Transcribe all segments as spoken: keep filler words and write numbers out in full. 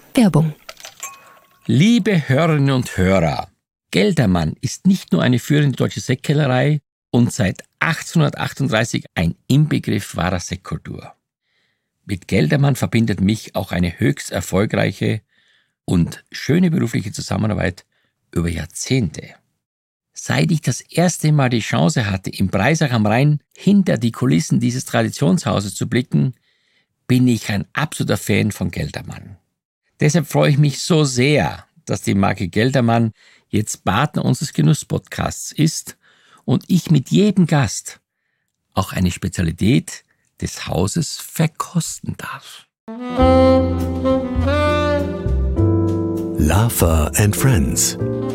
Werbung. Liebe Hörerinnen und Hörer, Geldermann ist nicht nur eine führende deutsche Sektkellerei und seit achtzehnhundertachtunddreißig ein Inbegriff wahrer Sektkultur. Mit Geldermann verbindet mich auch eine höchst erfolgreiche und schöne berufliche Zusammenarbeit über Jahrzehnte. Seit ich das erste Mal die Chance hatte, im Breisach am Rhein hinter die Kulissen dieses Traditionshauses zu blicken, bin ich ein absoluter Fan von Geldermann. Deshalb freue ich mich so sehr, dass die Marke Geldermann jetzt Partner unseres Genuss-Podcasts ist und ich mit jedem Gast auch eine Spezialität des Hauses verkosten darf. Lafer and Friends.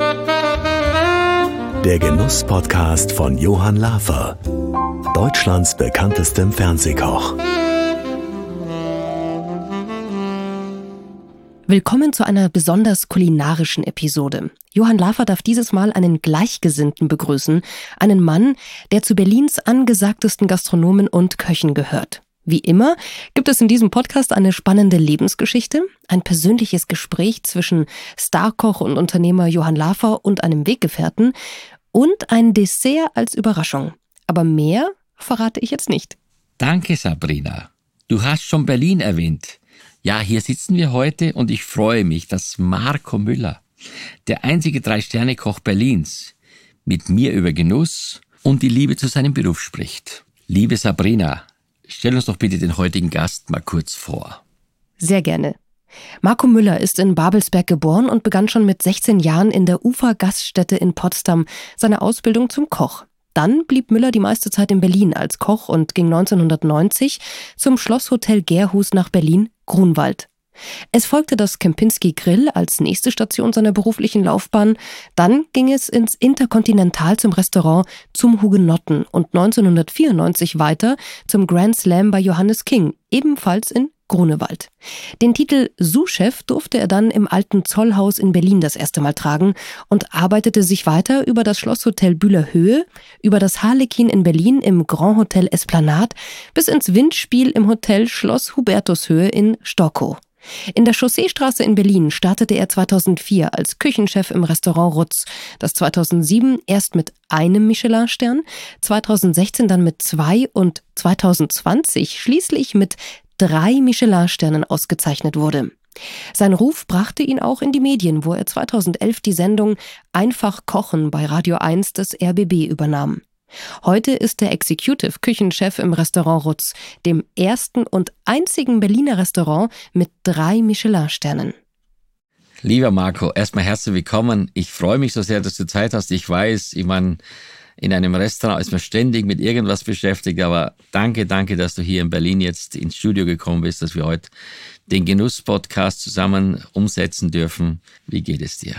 Der Genuss-Podcast von Johann Lafer, Deutschlands bekanntestem Fernsehkoch. Willkommen zu einer besonders kulinarischen Episode. Johann Lafer darf dieses Mal einen Gleichgesinnten begrüßen, einen Mann, der zu Berlins angesagtesten Gastronomen und Köchen gehört. Wie immer gibt es in diesem Podcast eine spannende Lebensgeschichte, ein persönliches Gespräch zwischen Starkoch und Unternehmer Johann Lafer und einem Weggefährten und ein Dessert als Überraschung. Aber mehr verrate ich jetzt nicht. Danke, Sabrina. Du hast schon Berlin erwähnt. Ja, hier sitzen wir heute und ich freue mich, dass Marco Müller, der einzige Drei-Sterne-Koch Berlins, mit mir über Genuss und die Liebe zu seinem Beruf spricht. Liebe Sabrina, stell uns doch bitte den heutigen Gast mal kurz vor. Sehr gerne. Marco Müller ist in Babelsberg geboren und begann schon mit sechzehn Jahren in der Ufer-Gaststätte in Potsdam seine Ausbildung zum Koch. Dann blieb Müller die meiste Zeit in Berlin als Koch und ging neunzehnhundertneunzig zum Schlosshotel Gerhus nach Berlin-Grunwald. Es folgte das Kempinski Grill als nächste Station seiner beruflichen Laufbahn. Dann ging es ins Interkontinental zum Restaurant Zum Hugenotten und neunzehnhundertvierundneunzig weiter zum Grand Slam bei Johannes King, ebenfalls in Grunewald. Den Titel Sous-Chef durfte er dann im alten Zollhaus in Berlin das erste Mal tragen und arbeitete sich weiter über das Schlosshotel Bühlerhöhe, über das Harlekin in Berlin im Grand Hotel Esplanade bis ins Windspiel im Hotel Schloss Hubertushöhe in Storkow. In der Chausseestraße in Berlin startete er zweitausendvier als Küchenchef im Restaurant Rutz, das zweitausendsieben erst mit einem Michelin-Stern, zweitausendsechzehn dann mit zwei und zweitausendzwanzig schließlich mit drei Michelin-Sternen ausgezeichnet wurde. Sein Ruf brachte ihn auch in die Medien, wo er zweitausendelf die Sendung Einfach kochen bei Radio eins des R B B übernahm. Heute ist er Executive Küchenchef im Restaurant Rutz, dem ersten und einzigen Berliner Restaurant mit drei Michelin-Sternen. Lieber Marco, erstmal herzlich willkommen. Ich freue mich so sehr, dass du Zeit hast. Ich weiß, ich meine, in einem Restaurant ist man ständig mit irgendwas beschäftigt, aber danke, danke, dass du hier in Berlin jetzt ins Studio gekommen bist, dass wir heute den Genuss-Podcast zusammen umsetzen dürfen. Wie geht es dir?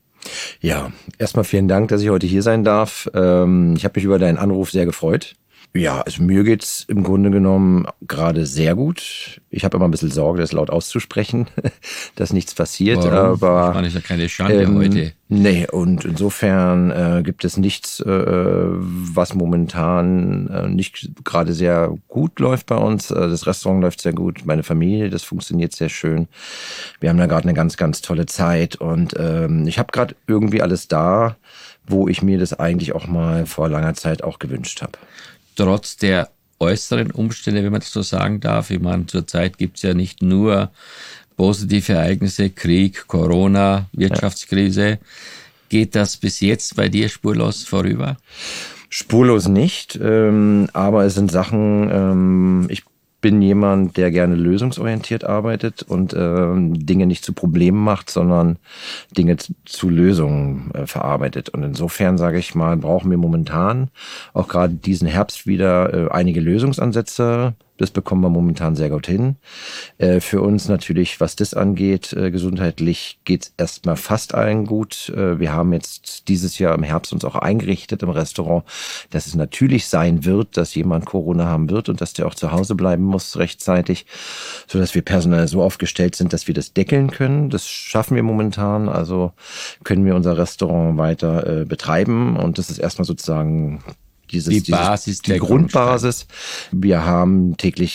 Ja, erstmal vielen Dank, dass ich heute hier sein darf. Ähm, ich habe mich über deinen Anruf sehr gefreut. Ja, also mir geht's im Grunde genommen gerade sehr gut. Ich habe immer ein bisschen Sorge, das laut auszusprechen, dass nichts passiert. Warum? Aber das war nicht ja keine Schande ähm, heute. Nee, und insofern äh, gibt es nichts, äh, was momentan äh, nicht gerade sehr gut läuft bei uns. Äh, das Restaurant läuft sehr gut, meine Familie, das funktioniert sehr schön. Wir haben da gerade eine ganz, ganz tolle Zeit und ähm, ich habe gerade irgendwie alles da, wo ich mir das eigentlich auch mal vor langer Zeit auch gewünscht habe. Trotz der äußeren Umstände, wenn man das so sagen darf. Ich meine, zurzeit gibt es ja nicht nur positive Ereignisse, Krieg, Corona, Wirtschaftskrise. Ja. Geht das bis jetzt bei dir spurlos vorüber? Spurlos nicht, ähm, aber es sind Sachen, ähm, ich bin jemand, der gerne lösungsorientiert arbeitet und ähm, Dinge nicht zu Problemen macht, sondern Dinge zu Lösungen äh, verarbeitet. Und insofern, sage ich mal, brauchen wir momentan auch gerade diesen Herbst wieder äh, einige Lösungsansätze. Das bekommen wir momentan sehr gut hin. Äh, für uns natürlich, was das angeht, äh, gesundheitlich geht's erstmal fast allen gut. Äh, wir haben jetzt dieses Jahr im Herbst uns auch eingerichtet im Restaurant, dass es natürlich sein wird, dass jemand Corona haben wird und dass der auch zu Hause bleiben muss rechtzeitig, sodass wir personell so aufgestellt sind, dass wir das deckeln können. Das schaffen wir momentan, also können wir unser Restaurant weiter äh, betreiben und das ist erstmal sozusagen Dieses, die Basis, dieses, die Grundbasis. Wir haben täglich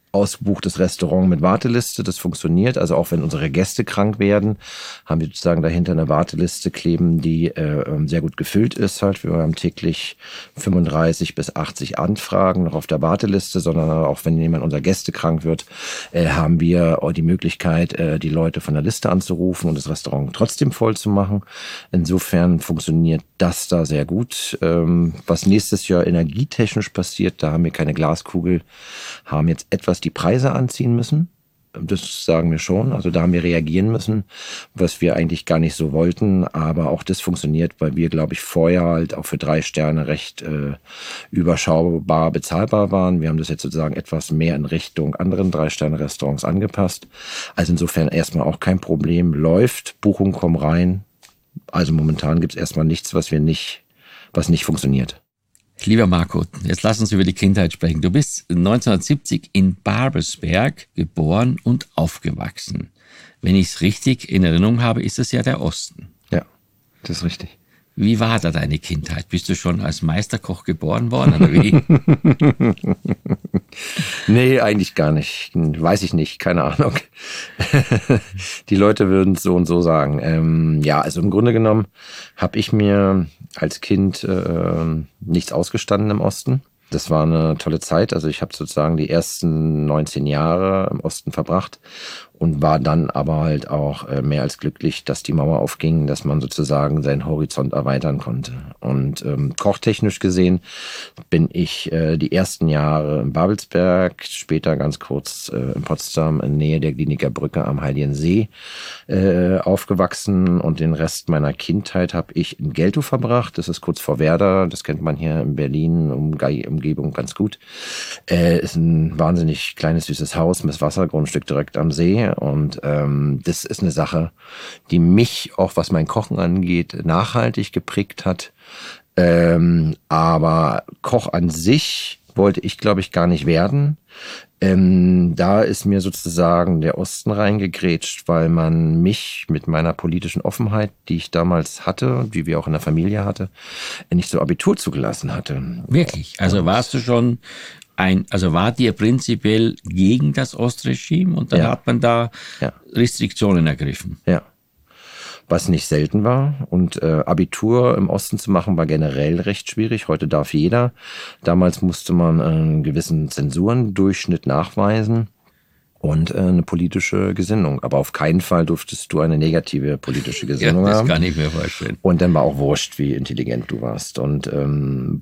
ausgebuchtes Restaurant mit Warteliste, das funktioniert. Also auch wenn unsere Gäste krank werden, haben wir sozusagen dahinter eine Warteliste kleben, die äh, sehr gut gefüllt ist. Halt. Wir haben täglich fünfunddreißig bis achtzig Anfragen noch auf der Warteliste, sondern auch wenn jemand unserer Gäste krank wird, äh, haben wir die Möglichkeit, äh, die Leute von der Liste anzurufen und das Restaurant trotzdem voll zu machen. Insofern funktioniert das da sehr gut. Ähm, was nächstes Jahr energietechnisch passiert, da haben wir keine Glaskugel, haben jetzt etwas die Preise anziehen müssen. Das sagen wir schon. Also da haben wir reagieren müssen, was wir eigentlich gar nicht so wollten. Aber auch das funktioniert, weil wir, glaube ich, vorher halt auch für drei Sterne recht äh, überschaubar bezahlbar waren. Wir haben das jetzt sozusagen etwas mehr in Richtung anderen Drei-Sterne-Restaurants angepasst. Also insofern erstmal auch kein Problem. Läuft, Buchungen kommen rein. Also momentan gibt es erstmal nichts, was wir nicht, was nicht funktioniert. Lieber Marco, jetzt lass uns über die Kindheit sprechen. Du bist neunzehnhundertsiebzig in Babelsberg geboren und aufgewachsen. Wenn ich es richtig in Erinnerung habe, ist es ja der Osten. Ja, das ist richtig. Wie war da deine Kindheit? Bist du schon als Meisterkoch geboren worden oder wie? Nee, eigentlich gar nicht. Weiß ich nicht, keine Ahnung. Die Leute würden es so und so sagen. Ähm, ja, also im Grunde genommen habe ich mir als Kind äh, nichts ausgestanden im Osten. Das war eine tolle Zeit. Also ich habe sozusagen die ersten neunzehn Jahre im Osten verbracht und war dann aber halt auch mehr als glücklich, dass die Mauer aufging, dass man sozusagen seinen Horizont erweitern konnte. Und ähm, kochtechnisch gesehen bin ich äh, die ersten Jahre in Babelsberg, später ganz kurz äh, in Potsdam in Nähe der Kliniker Brücke am Heiligen See äh, aufgewachsen und den Rest meiner Kindheit habe ich in Geltow verbracht. Das ist kurz vor Werder, das kennt man hier in Berlin, Umge- Umgebung ganz gut. Äh, ist ein wahnsinnig kleines, süßes Haus mit Wassergrundstück direkt am See. Und ähm, das ist eine Sache, die mich, auch was mein Kochen angeht, nachhaltig geprägt hat. Ähm, aber Koch an sich wollte ich, glaube ich, gar nicht werden. Ähm, da ist mir sozusagen der Osten reingegrätscht, weil man mich mit meiner politischen Offenheit, die ich damals hatte, die wir auch in der Familie hatte, nicht so Abitur zugelassen hatte. Wirklich? Also warst du schon ein, also war dir prinzipiell gegen das Ostregime und dann ja. hat man da ja. Restriktionen ergriffen? Ja. Was nicht selten war. Und äh, Abitur im Osten zu machen, war generell recht schwierig. Heute darf jeder. Damals musste man einen gewissen Zensurendurchschnitt nachweisen und äh, eine politische Gesinnung. Aber auf keinen Fall durftest du eine negative politische Gesinnung ja, das haben. Das kann ich mir vorstellen. Und dann war auch wurscht, wie intelligent du warst. Und ähm,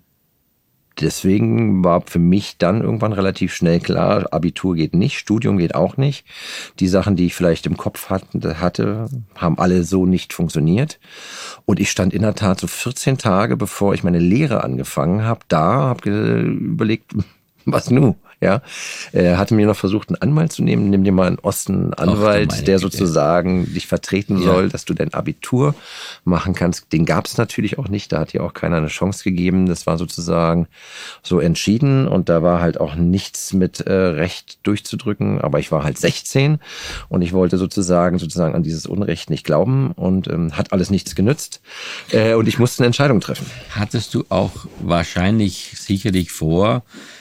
deswegen war für mich dann irgendwann relativ schnell klar, Abitur geht nicht, Studium geht auch nicht. Die Sachen, die ich vielleicht im Kopf hatte, haben alle so nicht funktioniert. Und ich stand in der Tat so vierzehn Tage, bevor ich meine Lehre angefangen habe, da, habe überlegt, was nun? Ja, er hatte mir noch versucht, einen Anwalt zu nehmen. Nimm dir mal einen Osten-Anwalt, Ach, der sozusagen Güte. dich vertreten ja. soll, dass du dein Abitur machen kannst. Den gab es natürlich auch nicht. Da hat dir auch keiner eine Chance gegeben. Das war sozusagen so entschieden. Und da war halt auch nichts mit äh, Recht durchzudrücken. Aber ich war halt sechzehn und ich wollte sozusagen sozusagen an dieses Unrecht nicht glauben und ähm, hat alles nichts genützt. Äh, und ich musste eine Entscheidung treffen. Hattest du auch wahrscheinlich sicherlich vor,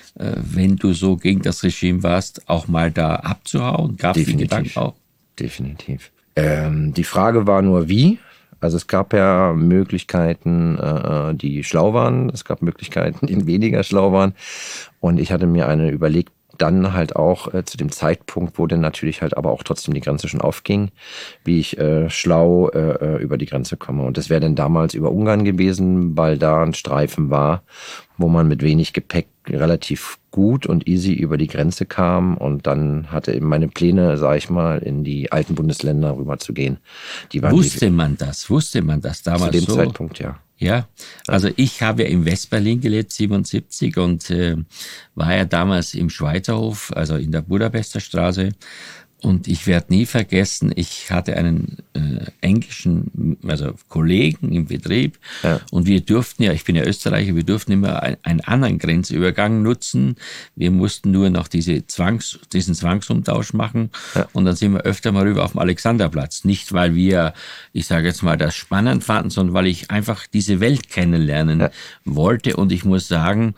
wenn du so gegen das Regime warst, auch mal da abzuhauen? Gab es die Gedanken auch? Definitiv. Ähm, die Frage war nur, wie? Also es gab ja Möglichkeiten, äh, die schlau waren. Es gab Möglichkeiten, die weniger schlau waren. Und ich hatte mir eine überlegt, dann halt auch äh, zu dem Zeitpunkt, wo dann natürlich halt aber auch trotzdem die Grenze schon aufging, wie ich äh, schlau äh, über die Grenze komme. Und das wäre dann damals über Ungarn gewesen, weil da ein Streifen war, wo man mit wenig Gepäck relativ gut und easy über die Grenze kam. Und dann hatte eben meine Pläne, sag ich mal, in die alten Bundesländer rüber zu gehen. Die waren Wusste man das? Wusste man das damals so? Zu dem so? Zeitpunkt, ja. Ja, also ich habe ja in Westberlin gelebt, siebenundsiebzig, und äh, war ja damals im Schweizerhof, also in der Budapester Straße. Und ich werde nie vergessen, ich hatte einen äh, englischen, also Kollegen im Betrieb, ja. und wir durften ja, ich bin ja Österreicher, wir durften immer ein, einen anderen Grenzübergang nutzen. Wir mussten nur noch diese Zwangs, diesen Zwangsumtausch machen, ja. und dann sind wir öfter mal rüber auf dem Alexanderplatz. Nicht, weil wir, ich sage jetzt mal, das spannend fanden, sondern weil ich einfach diese Welt kennenlernen ja. wollte. Und ich muss sagen,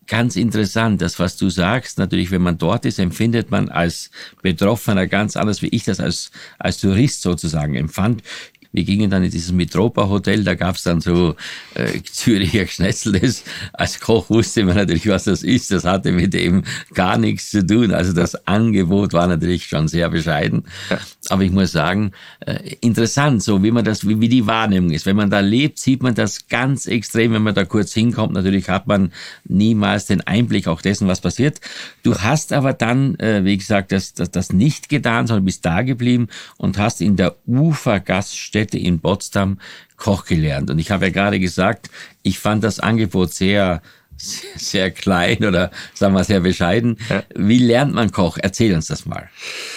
ganz interessant, das, was du sagst. Natürlich, wenn man dort ist, empfindet man als Betroffener ganz anders, wie ich das als, als Tourist sozusagen empfand. Wir gingen dann in dieses Metropa-Hotel, da gab's dann so äh, Züricher Schnetzles. Als Koch wusste man natürlich, was das ist. Das hatte mit dem gar nichts zu tun. Also das Angebot war natürlich schon sehr bescheiden. Ja. Aber ich muss sagen, äh, interessant, so wie man das, wie, wie die Wahrnehmung ist. Wenn man da lebt, sieht man das ganz extrem. Wenn man da kurz hinkommt, natürlich hat man niemals den Einblick auch dessen, was passiert. Du hast aber dann, äh, wie gesagt, das, das, das nicht getan, sondern bist da geblieben und hast in der Ufergaststätte in Potsdam Koch gelernt. Und ich habe ja gerade gesagt, ich fand das Angebot sehr, sehr, sehr klein oder sagen wir sehr bescheiden. Ja. Wie lernt man Koch? Erzähl uns das mal.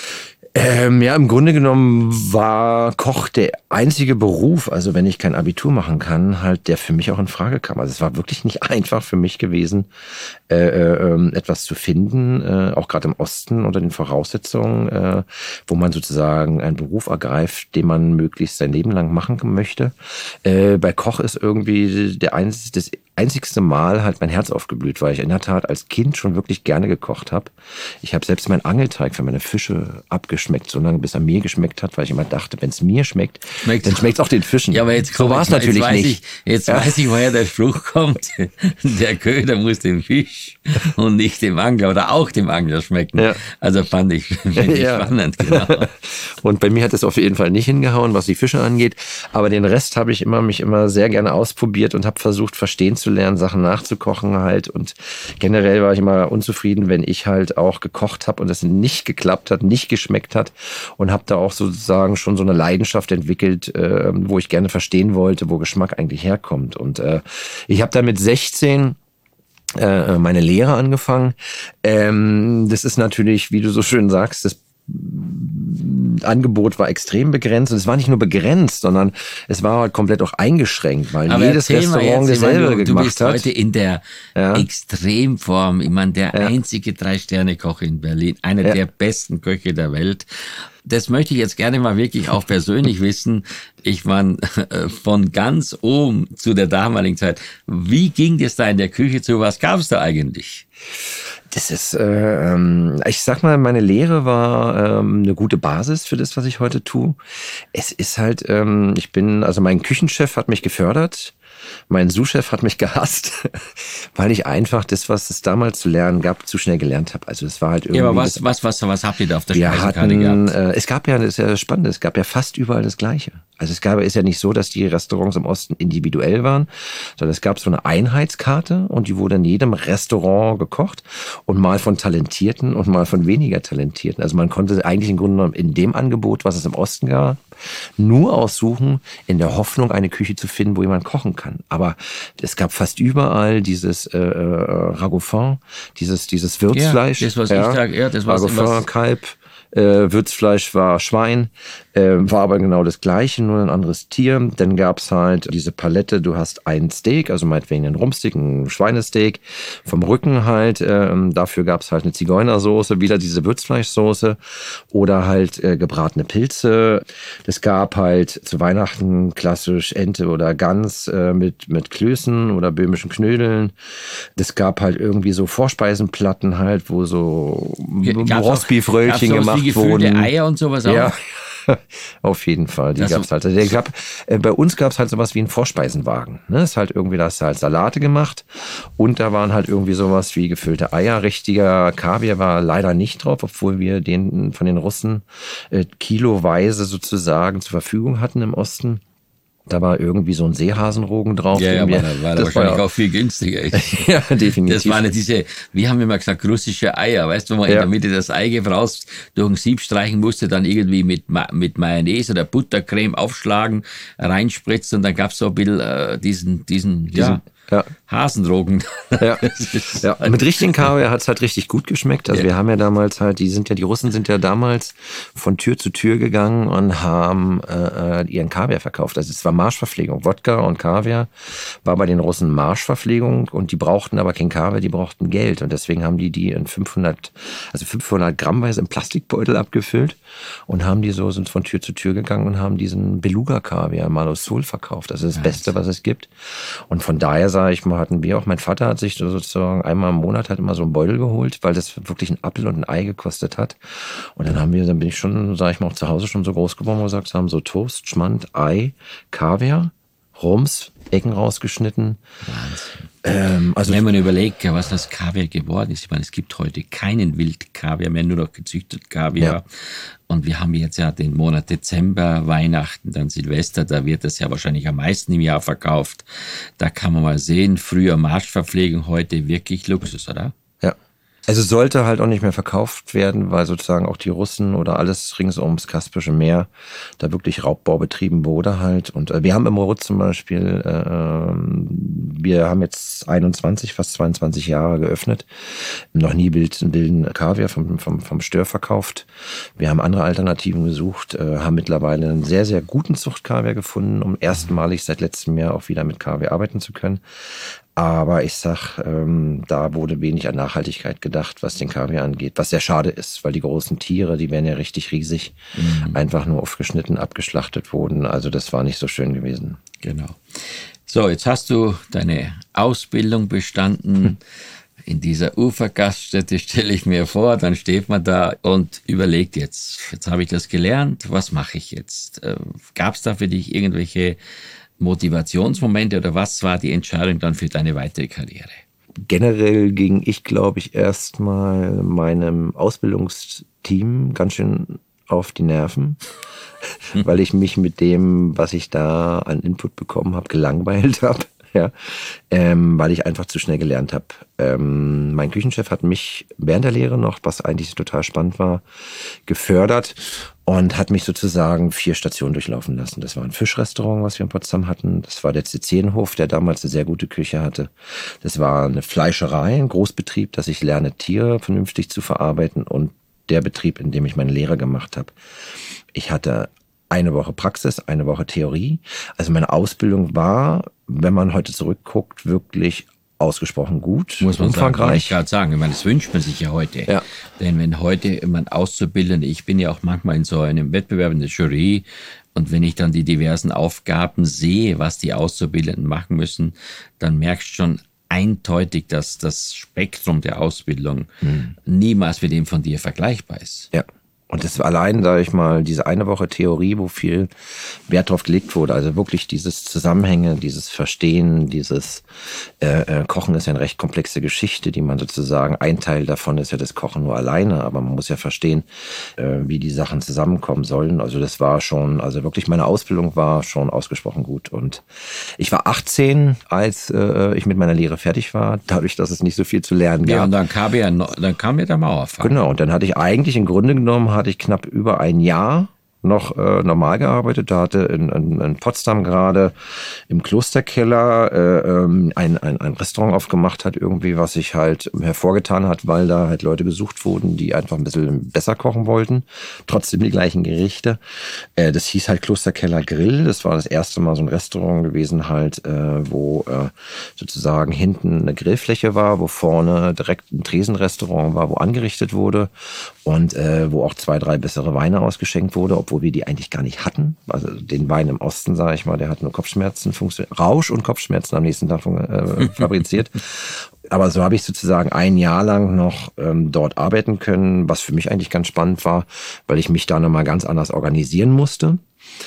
Ähm, ja, im Grunde genommen war Koch der einzige Beruf, also wenn ich kein Abitur machen kann, halt der für mich auch in Frage kam. Also es war wirklich nicht einfach für mich gewesen, äh, äh, etwas zu finden, äh, auch gerade im Osten unter den Voraussetzungen, äh, wo man sozusagen einen Beruf ergreift, den man möglichst sein Leben lang machen möchte. Äh, bei Koch ist irgendwie der einzige, das einzigste Mal halt mein Herz aufgeblüht, weil ich in der Tat als Kind schon wirklich gerne gekocht habe. Ich habe selbst meinen Angelteig für meine Fische abgeschmeckt, so lange bis er mir geschmeckt hat, weil ich immer dachte, wenn es mir schmeckt, schmeckt dann schmeckt es auch den Fischen. Ja, aber jetzt so war es natürlich jetzt weiß nicht. Ich, jetzt ja. weiß ich, woher der Spruch kommt. Der Köder muss dem Fisch und nicht dem Angler oder auch dem Angler schmecken. Ja. Also fand ich, fand ich ja. spannend, genau. Und bei mir hat es auf jeden Fall nicht hingehauen, was die Fische angeht. Aber den Rest habe ich immer mich immer sehr gerne ausprobiert und habe versucht, verstehen zu lernen, Sachen nachzukochen halt. Und generell war ich immer unzufrieden, wenn ich halt auch gekocht habe und es nicht geklappt hat, nicht geschmeckt hat. Und habe da auch sozusagen schon so eine Leidenschaft entwickelt, äh, wo ich gerne verstehen wollte, wo Geschmack eigentlich herkommt. Und äh, ich habe da mit sechzehn meine Lehre angefangen. Ähm, das ist natürlich, wie du so schön sagst, das Angebot war extrem begrenzt. Und es war nicht nur begrenzt, sondern es war halt komplett auch eingeschränkt, weil aber jedes Restaurant dasselbe gemacht hat. Du bist heute in der ja. Extremform. Ich meine, der ja. einzige Drei-Sterne-Koch in Berlin, einer ja. der besten Köche der Welt. Das möchte ich jetzt gerne mal wirklich auch persönlich wissen. Ich meine, von ganz oben zu der damaligen Zeit. Wie ging das da in der Küche zu? Was gab es da eigentlich? Das ist, äh, ähm, ich sag mal, meine Lehre war ähm, eine gute Basis für das, was ich heute tue. Es ist halt, ähm, ich bin, also mein Küchenchef hat mich gefördert. Mein Sous-Chef hat mich gehasst, weil ich einfach das, was es damals zu lernen gab, zu schnell gelernt habe. Also es war halt irgendwie... Ja, aber was, was, was, was habt ihr da auf der Speisekarte hatten, gehabt? Äh, es gab ja, das ist ja spannend, es gab ja fast überall das Gleiche. Also es gab, ist ja nicht so, dass die Restaurants im Osten individuell waren, sondern es gab so eine Einheitskarte und die wurde in jedem Restaurant gekocht und mal von Talentierten und mal von weniger Talentierten. Also man konnte eigentlich im Grunde genommen in dem Angebot, was es im Osten gab, nur aussuchen, in der Hoffnung, eine Küche zu finden, wo jemand kochen kann. Aber es gab fast überall dieses äh, Ragoufin, dieses dieses Würzfleisch. Ja, das was ja, ich sage, ja, das war Ragoufin, Kalb. Äh, Würzfleisch war Schwein, äh, war aber genau das Gleiche, nur ein anderes Tier. Dann gab's halt diese Palette, du hast ein Steak, also meinetwegen ein Rumpsteak, ein Schweinesteak, vom Rücken halt, äh, dafür gab's halt eine Zigeunersoße, wieder diese Würzfleischsoße oder halt äh, gebratene Pilze. Es gab halt zu Weihnachten klassisch Ente oder Gans äh, mit, mit Klößen oder böhmischen Knödeln. Es gab halt irgendwie so Vorspeisenplatten halt, wo so Rostbeefröllchen gemacht wie gefüllte Eier und sowas auch? Ja, auf jeden Fall. Die das gab's halt. Der gab, äh, bei uns gab's halt sowas wie einen Vorspeisenwagen. Ne? Das ist halt irgendwie, da hast du halt Salate gemacht und da waren halt irgendwie sowas wie gefüllte Eier. Richtiger Kaviar war leider nicht drauf, obwohl wir den von den Russen äh, kiloweise sozusagen zur Verfügung hatten im Osten. Da war irgendwie so ein Seehasenrogen drauf. Ja, ja, aber da war das wahrscheinlich war auch viel günstiger. Ja, definitiv. Das waren diese, wir haben immer gesagt, russische Eier, weißt du, wo man ja. in der Mitte das Eigelb raus durch ein Sieb streichen musste, dann irgendwie mit mit Mayonnaise oder Buttercreme aufschlagen, reinspritzt und dann gab's so ein bisschen äh, diesen, diesen, diesen ja. Ja. Hasenrogen. Ja. Ja. Mit richtigen Kaviar hat's halt richtig gut geschmeckt. Also ja. wir haben ja damals halt, die sind ja, die Russen sind ja damals von Tür zu Tür gegangen und haben äh, ihren Kaviar verkauft. Also es war Marschverpflegung. Wodka und Kaviar war bei den Russen Marschverpflegung und die brauchten aber kein Kaviar, die brauchten Geld. Und deswegen haben die die in fünfhundert, also fünfhundert Grammweise im Plastikbeutel abgefüllt und haben die so, sind von Tür zu Tür gegangen und haben diesen Beluga-Kaviar Malosol verkauft. Das ist das ja, Beste, was es gibt. Und von daher sage ich mal, hatten wir auch. Mein Vater hat sich sozusagen einmal im Monat halt immer so einen Beutel geholt, weil das wirklich ein Apfel und ein Ei gekostet hat. Und dann haben wir, dann bin ich schon, sage ich mal, auch zu Hause schon so groß geworden, wo wir gesagt haben, so Toast, Schmand, Ei, Kaviar, Rums, Ecken rausgeschnitten. Wahnsinn. Ähm, also wenn man überlegt, was das Kaviar geworden ist, ich meine, es gibt heute keinen Wildkaviar mehr, nur noch gezüchtet Kaviar. Ja. Und wir haben jetzt ja den Monat Dezember, Weihnachten, dann Silvester, da wird das ja wahrscheinlich am meisten im Jahr verkauft. Da kann man mal sehen, früher Marktverpflegung, heute wirklich Luxus, oder? Ja. Also sollte halt auch nicht mehr verkauft werden, weil sozusagen auch die Russen oder alles rings ums Kaspische Meer da wirklich Raubbau betrieben wurde halt. Und äh, wir haben im Morut zum Beispiel, äh, wir haben jetzt einundzwanzig, fast zweiundzwanzig Jahre geöffnet, noch nie wilden, wilden Kaviar vom, vom, vom Stör verkauft. Wir haben andere Alternativen gesucht, äh, haben mittlerweile einen sehr, sehr guten Zuchtkaviar gefunden, um erstmalig seit letztem Jahr auch wieder mit Kaviar arbeiten zu können. Aber ich sag, ähm, da wurde wenig an Nachhaltigkeit gedacht, was den Kaviar angeht, was sehr schade ist, weil die großen Tiere, die werden ja richtig riesig, mhm. einfach nur aufgeschnitten, abgeschlachtet wurden. Also das war nicht so schön gewesen. Genau. So, jetzt hast du deine Ausbildung bestanden. Hm. In dieser Ufergaststätte stelle ich mir vor, dann steht man da und überlegt jetzt, jetzt habe ich das gelernt, was mache ich jetzt? Äh, gab es da für dich irgendwelche Motivationsmomente oder was war die Entscheidung dann für deine weitere Karriere? Generell ging ich, glaube ich, erstmal meinem Ausbildungsteam ganz schön auf die Nerven, hm. weil ich mich mit dem, was ich da an Input bekommen habe, gelangweilt habe. Ja, ähm, weil ich einfach zu schnell gelernt habe. Ähm, mein Küchenchef hat mich während der Lehre noch, was eigentlich total spannend war, gefördert und hat mich sozusagen vier Stationen durchlaufen lassen. Das war ein Fischrestaurant, was wir in Potsdam hatten. Das war der Zizienhof, der damals eine sehr gute Küche hatte. Das war eine Fleischerei, ein Großbetrieb, dass ich lerne, Tiere vernünftig zu verarbeiten, und der Betrieb, in dem ich meine Lehre gemacht habe. Ich hatte eine Woche Praxis, eine Woche Theorie. Also meine Ausbildung war, wenn man heute zurückguckt, wirklich ausgesprochen gut. Muss man sagen, kann ich gerade sagen. Ich meine, das wünscht man sich ja heute. Ja. Denn wenn heute man Auszubildende, ich bin ja auch manchmal in so einem Wettbewerb in der Jury, und wenn ich dann die diversen Aufgaben sehe, was die Auszubildenden machen müssen, dann merkst du schon eindeutig, dass das Spektrum der Ausbildung hm. niemals mit dem von dir vergleichbar ist. Ja. Und das war allein, sage ich mal, diese eine Woche Theorie, wo viel Wert drauf gelegt wurde. Also wirklich dieses Zusammenhänge, dieses Verstehen, dieses äh, äh, Kochen ist ja eine recht komplexe Geschichte, die man sozusagen, ein Teil davon ist ja das Kochen nur alleine, aber man muss ja verstehen, äh, wie die Sachen zusammenkommen sollen. Also das war schon, also wirklich meine Ausbildung war schon ausgesprochen gut. Und ich war achtzehn, als äh, ich mit meiner Lehre fertig war, dadurch, dass es nicht so viel zu lernen gab. Ja, und dann kam ja, dann kam ja der Mauerfall. Genau, und dann hatte ich eigentlich im Grunde genommen, hatte ich knapp über ein Jahr noch äh, normal gearbeitet. Da hatte in, in, in Potsdam gerade im Klosterkeller äh, ähm, ein, ein, ein Restaurant aufgemacht hat, irgendwie, was sich halt hervorgetan hat, weil da halt Leute gesucht wurden, die einfach ein bisschen besser kochen wollten. Trotzdem die gleichen Gerichte. Äh, das hieß halt Klosterkeller Grill. Das war das erste Mal so ein Restaurant gewesen halt, äh, wo äh, sozusagen hinten eine Grillfläche war, wo vorne direkt ein Tresenrestaurant war, wo angerichtet wurde und äh, wo auch zwei, drei bessere Weine ausgeschenkt wurde, obwohl wir die eigentlich gar nicht hatten. Also den Wein im Osten, sage ich mal, der hat nur Kopfschmerzen, Rausch und Kopfschmerzen am nächsten Tag äh, fabriziert. Aber so habe ich sozusagen ein Jahr lang noch ähm, dort arbeiten können, was für mich eigentlich ganz spannend war, weil ich mich da nochmal ganz anders organisieren musste.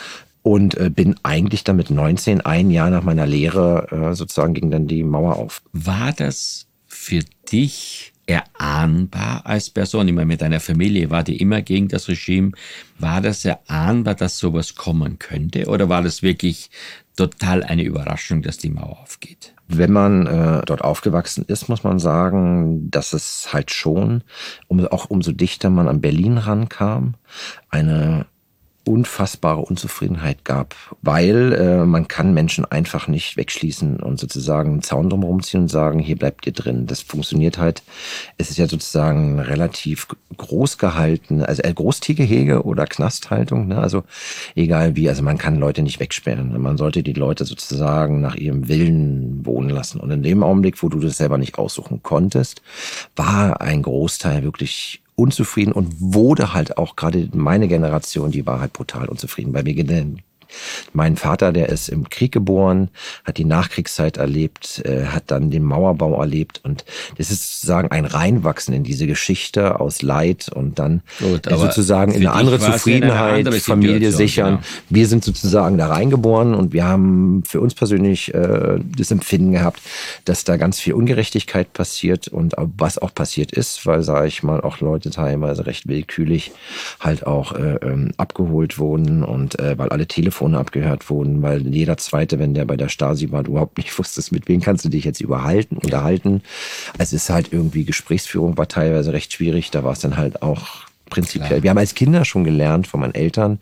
Und äh, bin eigentlich dann mit neunzehn, ein Jahr nach meiner Lehre, äh, sozusagen ging dann die Mauer auf. War das für dich erahnbar als Person? Ich meine, mit deiner Familie war die immer gegen das Regime. War das erahnbar, dass sowas kommen könnte? Oder war das wirklich total eine Überraschung, dass die Mauer aufgeht? Wenn man äh, dort aufgewachsen ist, muss man sagen, dass es halt schon, um, auch umso dichter man an Berlin rankam, eine unfassbare Unzufriedenheit gab, weil äh, man kann Menschen einfach nicht wegschließen und sozusagen einen Zaun drumherum ziehen und sagen, hier bleibt ihr drin. Das funktioniert halt. Es ist ja sozusagen relativ groß gehalten, also äh, Großtiergehege oder Knasthaltung, ne? Also egal wie, also man kann Leute nicht wegsperren. Man sollte die Leute sozusagen nach ihrem Willen wohnen lassen. Und in dem Augenblick, wo du das selber nicht aussuchen konntest, war ein Großteil wirklich unzufrieden und wurde halt auch, gerade meine Generation, die war halt brutal unzufrieden, weil wir Mein Vater, der ist im Krieg geboren, hat die Nachkriegszeit erlebt, äh, hat dann den Mauerbau erlebt und das ist sozusagen ein Reinwachsen in diese Geschichte aus Leid und dann Gut, äh, sozusagen in eine andere Zufriedenheit, eine andere Familie sichern. Genau. Wir sind sozusagen da reingeboren und wir haben für uns persönlich äh, das Empfinden gehabt, dass da ganz viel Ungerechtigkeit passiert und was auch passiert ist, weil, sage ich mal, auch Leute teilweise recht willkürlich halt auch äh, ähm, abgeholt wurden und äh, weil alle Telefone abgehört wurden, weil jeder Zweite, wenn der bei der Stasi war, du überhaupt nicht wusstest, mit wem kannst du dich jetzt überhalten, unterhalten. Es ist halt irgendwie, Gesprächsführung war teilweise recht schwierig, da war es dann halt auch prinzipiell. Klar. Wir haben als Kinder schon gelernt von meinen Eltern,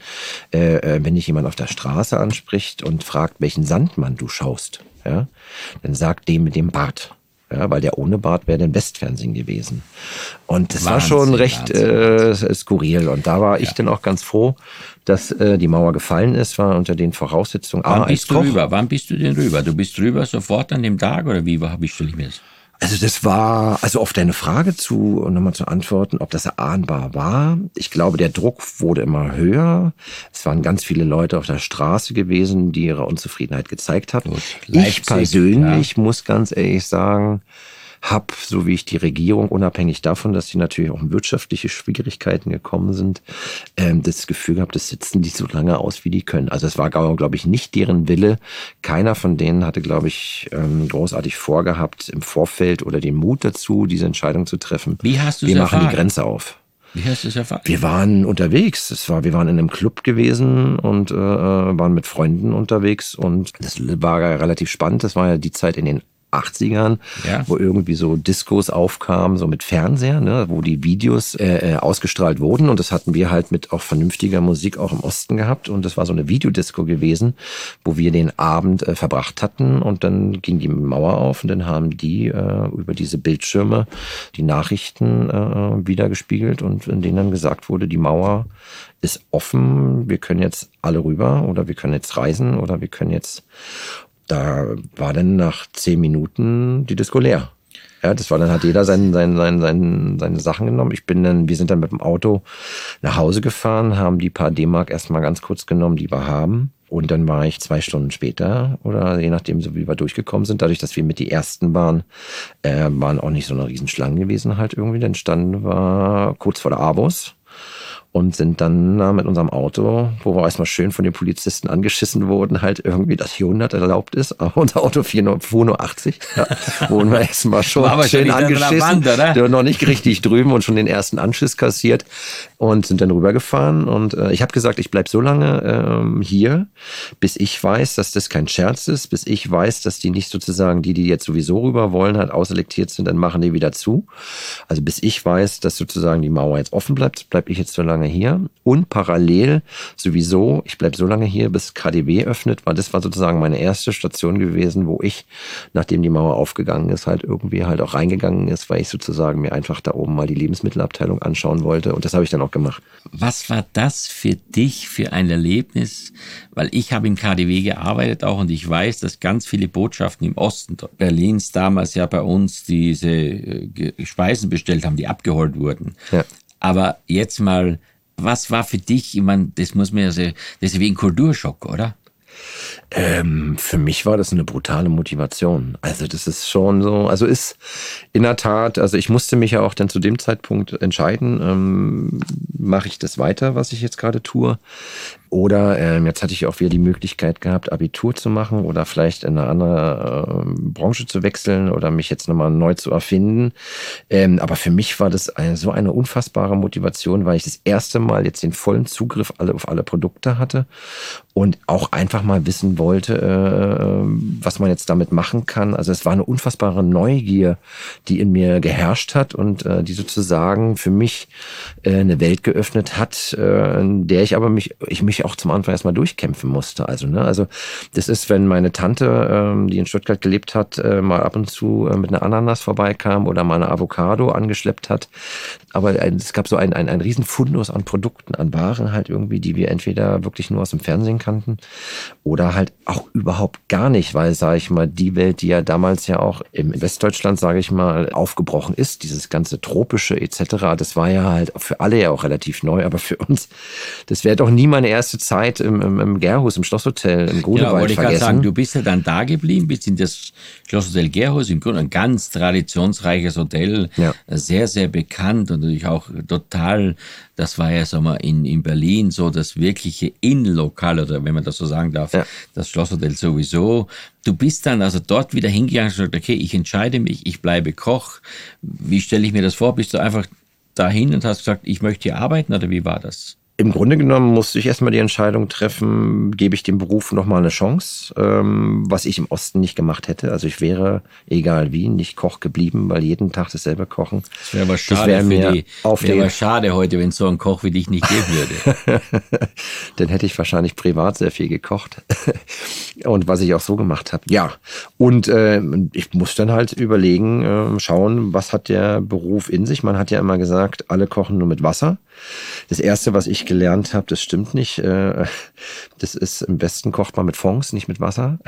äh, wenn dich jemand auf der Straße anspricht und fragt, welchen Sandmann du schaust, ja, dann sagt dem mit dem Bart. Ja, weil der ohne Bart wäre dann Westfernsehen gewesen. Und das Wahnsinn, war schon recht äh, skurril. Und da war ich ja. dann auch ganz froh, dass äh, die Mauer gefallen ist, war unter den Voraussetzungen. Wann bist du rüber? Wann bist du denn rüber? Du bist rüber sofort an dem Tag oder wie war, wie stelle ich mir das? Also das war, also auf deine Frage zu, nochmal zu antworten, ob das erahnbar war. Ich glaube, der Druck wurde immer höher. Es waren ganz viele Leute auf der Straße gewesen, die ihre Unzufriedenheit gezeigt haben. Gut, ich persönlich ja. muss ganz ehrlich sagen, habe, so wie ich die Regierung, unabhängig davon, dass sie natürlich auch in wirtschaftliche Schwierigkeiten gekommen sind, ähm, das Gefühl gehabt, das sitzen die so lange aus, wie die können. Also es war, glaube ich, nicht deren Wille. Keiner von denen hatte, glaube ich, ähm, großartig vorgehabt, im Vorfeld oder den Mut dazu, diese Entscheidung zu treffen. Wie hast du es Wir erfahren? machen die Grenze auf. Wie hast du es erfahren? Wir waren unterwegs. Es war, wir waren in einem Club gewesen und äh, waren mit Freunden unterwegs und das war relativ spannend. Das war ja die Zeit in den achtzigern, ja. wo irgendwie so Discos aufkamen, so mit Fernseher, ne, wo die Videos äh, ausgestrahlt wurden und das hatten wir halt mit auch vernünftiger Musik auch im Osten gehabt und das war so eine Videodisco gewesen, wo wir den Abend äh, verbracht hatten und dann ging die Mauer auf und dann haben die äh, über diese Bildschirme die Nachrichten äh, wiedergespiegelt und in denen dann gesagt wurde, die Mauer ist offen, wir können jetzt alle rüber oder wir können jetzt reisen oder wir können jetzt. Da war dann nach zehn Minuten die Disco leer. Ja, das war dann, hat jeder sein, sein, sein, sein, seine Sachen genommen. Ich bin dann, wir sind dann mit dem Auto nach Hause gefahren, haben die paar D-Mark erstmal ganz kurz genommen, die wir haben. Und dann war ich zwei Stunden später oder je nachdem, so wie wir durchgekommen sind, dadurch, dass wir mit die Ersten waren, äh, waren auch nicht so eine Riesenschlange gewesen halt irgendwie. Dann standen wir kurz vor der Abos. Und sind dann mit unserem Auto, wo wir erstmal schön von den Polizisten angeschissen wurden, halt irgendwie, dass hier hundert erlaubt ist, aber unser Auto fuhr nur achtzig. Ja, wurden wir erstmal schon schön angeschissen, Wand, noch nicht richtig drüben und schon den ersten Anschiss kassiert und sind dann rübergefahren. Und äh, ich habe gesagt, ich bleib so lange ähm, hier, bis ich weiß, dass das kein Scherz ist, bis ich weiß, dass die nicht sozusagen, die, die jetzt sowieso rüber wollen, halt auselektiert sind, dann machen die wieder zu. Also bis ich weiß, dass sozusagen die Mauer jetzt offen bleibt, bleib ich jetzt so lange hier und parallel sowieso, ich bleibe so lange hier, bis K D W öffnet, weil das war sozusagen meine erste Station gewesen, wo ich, nachdem die Mauer aufgegangen ist, halt irgendwie halt auch reingegangen ist, weil ich sozusagen mir einfach da oben mal die Lebensmittelabteilung anschauen wollte und das habe ich dann auch gemacht. Was war das für dich für ein Erlebnis? Weil ich habe im K D W gearbeitet auch und ich weiß, dass ganz viele Botschaften im Osten Berlins damals ja bei uns diese Speisen bestellt haben, die abgeholt wurden. Ja. Aber jetzt mal, was war für dich, ich meine, das muss man ja so, das ist wie ein Kulturschock, oder? Ähm, für mich war das eine brutale Motivation. Also das ist schon so, also ist in der Tat, also ich musste mich ja auch dann zu dem Zeitpunkt entscheiden, ähm, mache ich das weiter, was ich jetzt gerade tue? Oder ähm, jetzt hatte ich auch wieder die Möglichkeit gehabt, Abitur zu machen oder vielleicht in eine andere äh, Branche zu wechseln oder mich jetzt nochmal neu zu erfinden. Ähm, aber für mich war das eine, so eine unfassbare Motivation, weil ich das erste Mal jetzt den vollen Zugriff alle, auf alle Produkte hatte und auch einfach mal wissen wollte, äh, was man jetzt damit machen kann. Also es war eine unfassbare Neugier, die in mir geherrscht hat und äh, die sozusagen für mich äh, eine Welt geöffnet hat, äh, in der ich aber mich, ich mich auch zum Anfang erstmal durchkämpfen musste. Also, ne, also das ist, wenn meine Tante, ähm, die in Stuttgart gelebt hat, äh, mal ab und zu äh, mit einer Ananas vorbeikam oder mal eine Avocado angeschleppt hat, aber ein, es gab so ein, ein, ein riesen Fundus an Produkten, an Waren halt irgendwie, die wir entweder wirklich nur aus dem Fernsehen kannten oder halt auch überhaupt gar nicht, weil, sage ich mal, die Welt, die ja damals ja auch im Westdeutschland, sage ich mal, aufgebrochen ist, dieses ganze Tropische et cetera, das war ja halt für alle ja auch relativ neu, aber für uns, das wäre doch nie meine erste Zeit im, im, im Gerhus, im Schlosshotel, im Grunewald ja, wollte ich vergessen. gerade sagen, du bist ja dann da geblieben, bist in das Schlosshotel Gerhus, im Grunde ein ganz traditionsreiches Hotel, ja. sehr, sehr bekannt und natürlich auch total, das war ja, sagen wir, in, in Berlin so das wirkliche Innenlokal, oder wenn man das so sagen darf, ja. das Schlosshotel sowieso. Du bist dann also dort wieder hingegangen und gesagt, okay, ich entscheide mich, ich bleibe Koch. Wie stelle ich mir das vor? Bist du einfach dahin und hast gesagt, ich möchte hier arbeiten, oder wie war das? Im Grunde genommen musste ich erstmal die Entscheidung treffen, gebe ich dem Beruf nochmal eine Chance, ähm, was ich im Osten nicht gemacht hätte. Also ich wäre, egal wie, nicht Koch geblieben, weil jeden Tag dasselbe Kochen. Das wäre aber schade, wär für die, auf wäre aber schade heute, wenn es so einen Koch wie dich nicht geben würde. Dann hätte ich wahrscheinlich privat sehr viel gekocht. Und was ich auch so gemacht habe. Ja, und äh, ich muss dann halt überlegen, äh, schauen, was hat der Beruf in sich. Man hat ja immer gesagt, alle kochen nur mit Wasser. Das Erste, was ich gelernt habe, das stimmt nicht. Das ist, im Westen kocht man mit Fonds, nicht mit Wasser.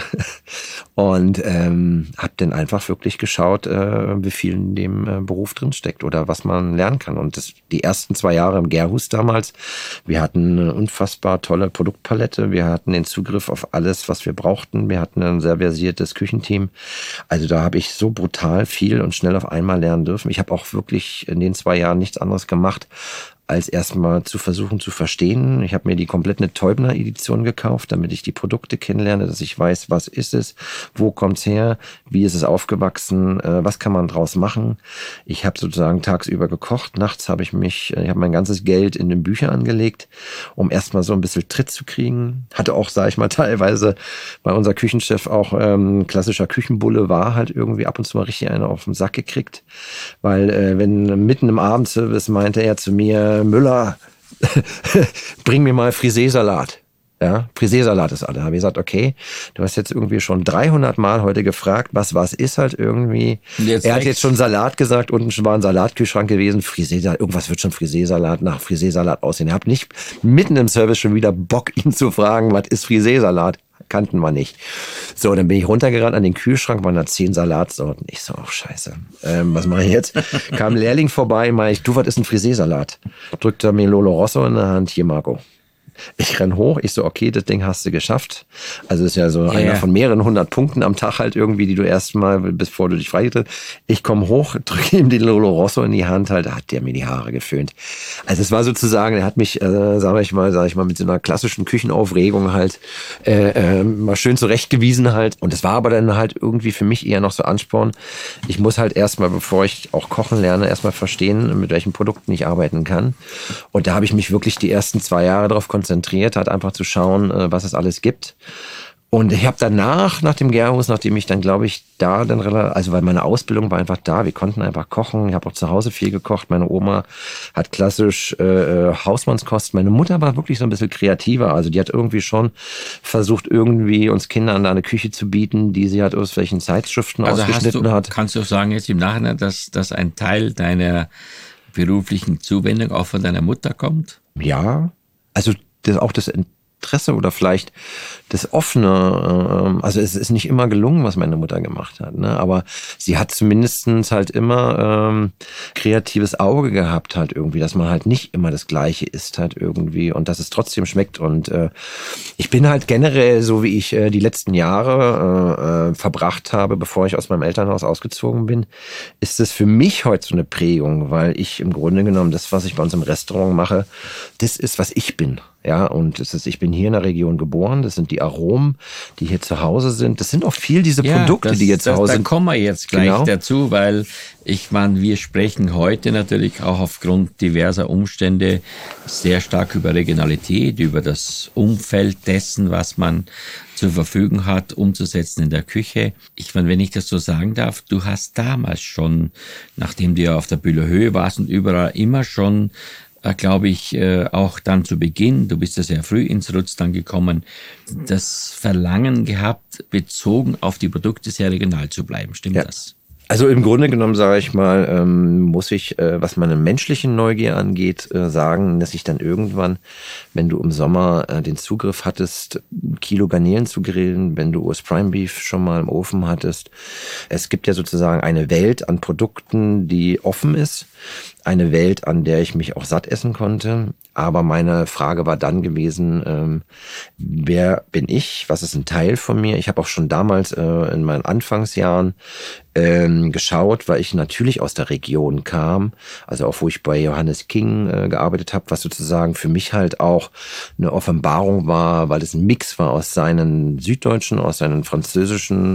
Und ähm, habe dann einfach wirklich geschaut, äh, wie viel in dem äh, Beruf drinsteckt oder was man lernen kann. Und das, die ersten zwei Jahre im Gerhus damals, wir hatten eine unfassbar tolle Produktpalette. Wir hatten den Zugriff auf alles, was wir brauchten. Wir hatten ein sehr versiertes Küchenteam. Also da habe ich so brutal viel und schnell auf einmal lernen dürfen. Ich habe auch wirklich in den zwei Jahren nichts anderes gemacht, als erstmal zu versuchen zu verstehen. Ich habe mir die komplette Teubner-Edition gekauft, damit ich die Produkte kennenlerne, dass ich weiß, was ist es, wo kommt's her, wie ist es aufgewachsen, äh, was kann man draus machen. Ich habe sozusagen tagsüber gekocht, nachts habe ich mich, ich habe mein ganzes Geld in den Bücher angelegt, um erstmal so ein bisschen Tritt zu kriegen. Hatte auch, sage ich mal, teilweise bei unser Küchenchef auch ähm, klassischer Küchenbulle war, halt irgendwie ab und zu mal richtig einer auf den Sack gekriegt, weil äh, wenn mitten im Abendservice meinte er zu mir, Müller, bring mir mal Friseesalat. Ja, Friseesalat ist alle. Da habe ich gesagt, okay, du hast jetzt irgendwie schon dreihundert Mal heute gefragt, was was ist halt irgendwie. Jetzt er hat jetzt schon Salat gesagt, unten war ein Salatkühlschrank gewesen, Friseesalat, irgendwas wird schon Friseesalat nach Friseesalat aussehen. Ich habe nicht mitten im Service schon wieder Bock, ihn zu fragen, was ist Friseesalat? Kannten wir nicht. So, dann bin ich runtergerannt an den Kühlschrank, waren da zehn Salatsorten. Ich so, oh scheiße, ähm, was mache ich jetzt? Kam ein Lehrling vorbei, meinte ich, du, was ist ein Friseesalat? Drückte er mir Lolo Rosso in der Hand, hier Marco. Ich renn hoch, ich so, okay, das Ding hast du geschafft. Also ist ja so yeah. einer von mehreren hundert Punkten am Tag halt irgendwie, die du erstmal, bevor du dich freigetreten. Ich komme hoch, drücke ihm den Lolo Rosso in die Hand halt, da hat der mir die Haare geföhnt. Also es war sozusagen, er hat mich, äh, sag ich mal, sag ich mal, mit so einer klassischen Küchenaufregung halt äh, äh, mal schön zurechtgewiesen halt. Und das war aber dann halt irgendwie für mich eher noch so Ansporn. Ich muss halt erstmal, bevor ich auch kochen lerne, erstmal verstehen, mit welchen Produkten ich arbeiten kann. Und da habe ich mich wirklich die ersten zwei Jahre drauf konzentriert, hat einfach zu schauen, was es alles gibt. Und ich habe danach, nach dem Gerhus, nachdem ich dann, glaube ich, da dann relativ, also weil meine Ausbildung war einfach da, wir konnten einfach kochen, ich habe auch zu Hause viel gekocht, meine Oma hat klassisch äh, Hausmannskost, meine Mutter war wirklich so ein bisschen kreativer, also die hat irgendwie schon versucht, irgendwie uns Kindern da eine Küche zu bieten, die sie halt aus welchen Zeitschriften also ausgeschnitten du, hat. Kannst du sagen jetzt im Nachhinein, dass, dass ein Teil deiner beruflichen Zuwendung auch von deiner Mutter kommt? Ja, also das, auch das Interesse oder vielleicht das Offene, also es ist nicht immer gelungen, was meine Mutter gemacht hat, ne? Aber sie hat zumindestens halt immer ähm, kreatives Auge gehabt halt irgendwie, dass man halt nicht immer das Gleiche isst halt irgendwie und dass es trotzdem schmeckt und äh, ich bin halt generell, so wie ich äh, die letzten Jahre äh, verbracht habe, bevor ich aus meinem Elternhaus ausgezogen bin, ist es für mich heute so eine Prägung, weil ich im Grunde genommen das, was ich bei uns im Restaurant mache, das ist, was ich bin. Ja, und es ist, ich bin hier in der Region geboren, das sind die Aromen, die hier zu Hause sind. Das sind auch viel diese ja, Produkte, das, die hier zu Hause sind. Da kommen wir jetzt gleich genau. dazu, weil ich meine, wir sprechen heute natürlich auch aufgrund diverser Umstände sehr stark über Regionalität, über das Umfeld dessen, was man zur Verfügung hat, umzusetzen in der Küche. Ich meine, wenn ich das so sagen darf, du hast damals schon, nachdem du ja auf der Bühler Höhe warst und überall immer schon glaube ich, auch dann zu Beginn, du bist ja sehr früh ins Rutz dann gekommen, das Verlangen gehabt, bezogen auf die Produkte sehr regional zu bleiben. Stimmt ja. das? Also im Grunde genommen, sage ich mal, ähm, muss ich, äh, was meine menschliche Neugier angeht, äh, sagen, dass ich dann irgendwann, wenn du im Sommer äh, den Zugriff hattest, ein Kilo Garnelen zu grillen, wenn du U S Prime Beef schon mal im Ofen hattest. Es gibt ja sozusagen eine Welt an Produkten, die offen ist. Eine Welt, an der ich mich auch satt essen konnte. Aber meine Frage war dann gewesen, ähm, wer bin ich? Was ist ein Teil von mir? Ich habe auch schon damals äh, in meinen Anfangsjahren ähm, geschaut, weil ich natürlich aus der Region kam. Also auch wo ich bei Johannes King äh, gearbeitet habe, was sozusagen für mich halt auch eine Offenbarung war, weil es ein Mix war aus seinen süddeutschen, aus seinen französischen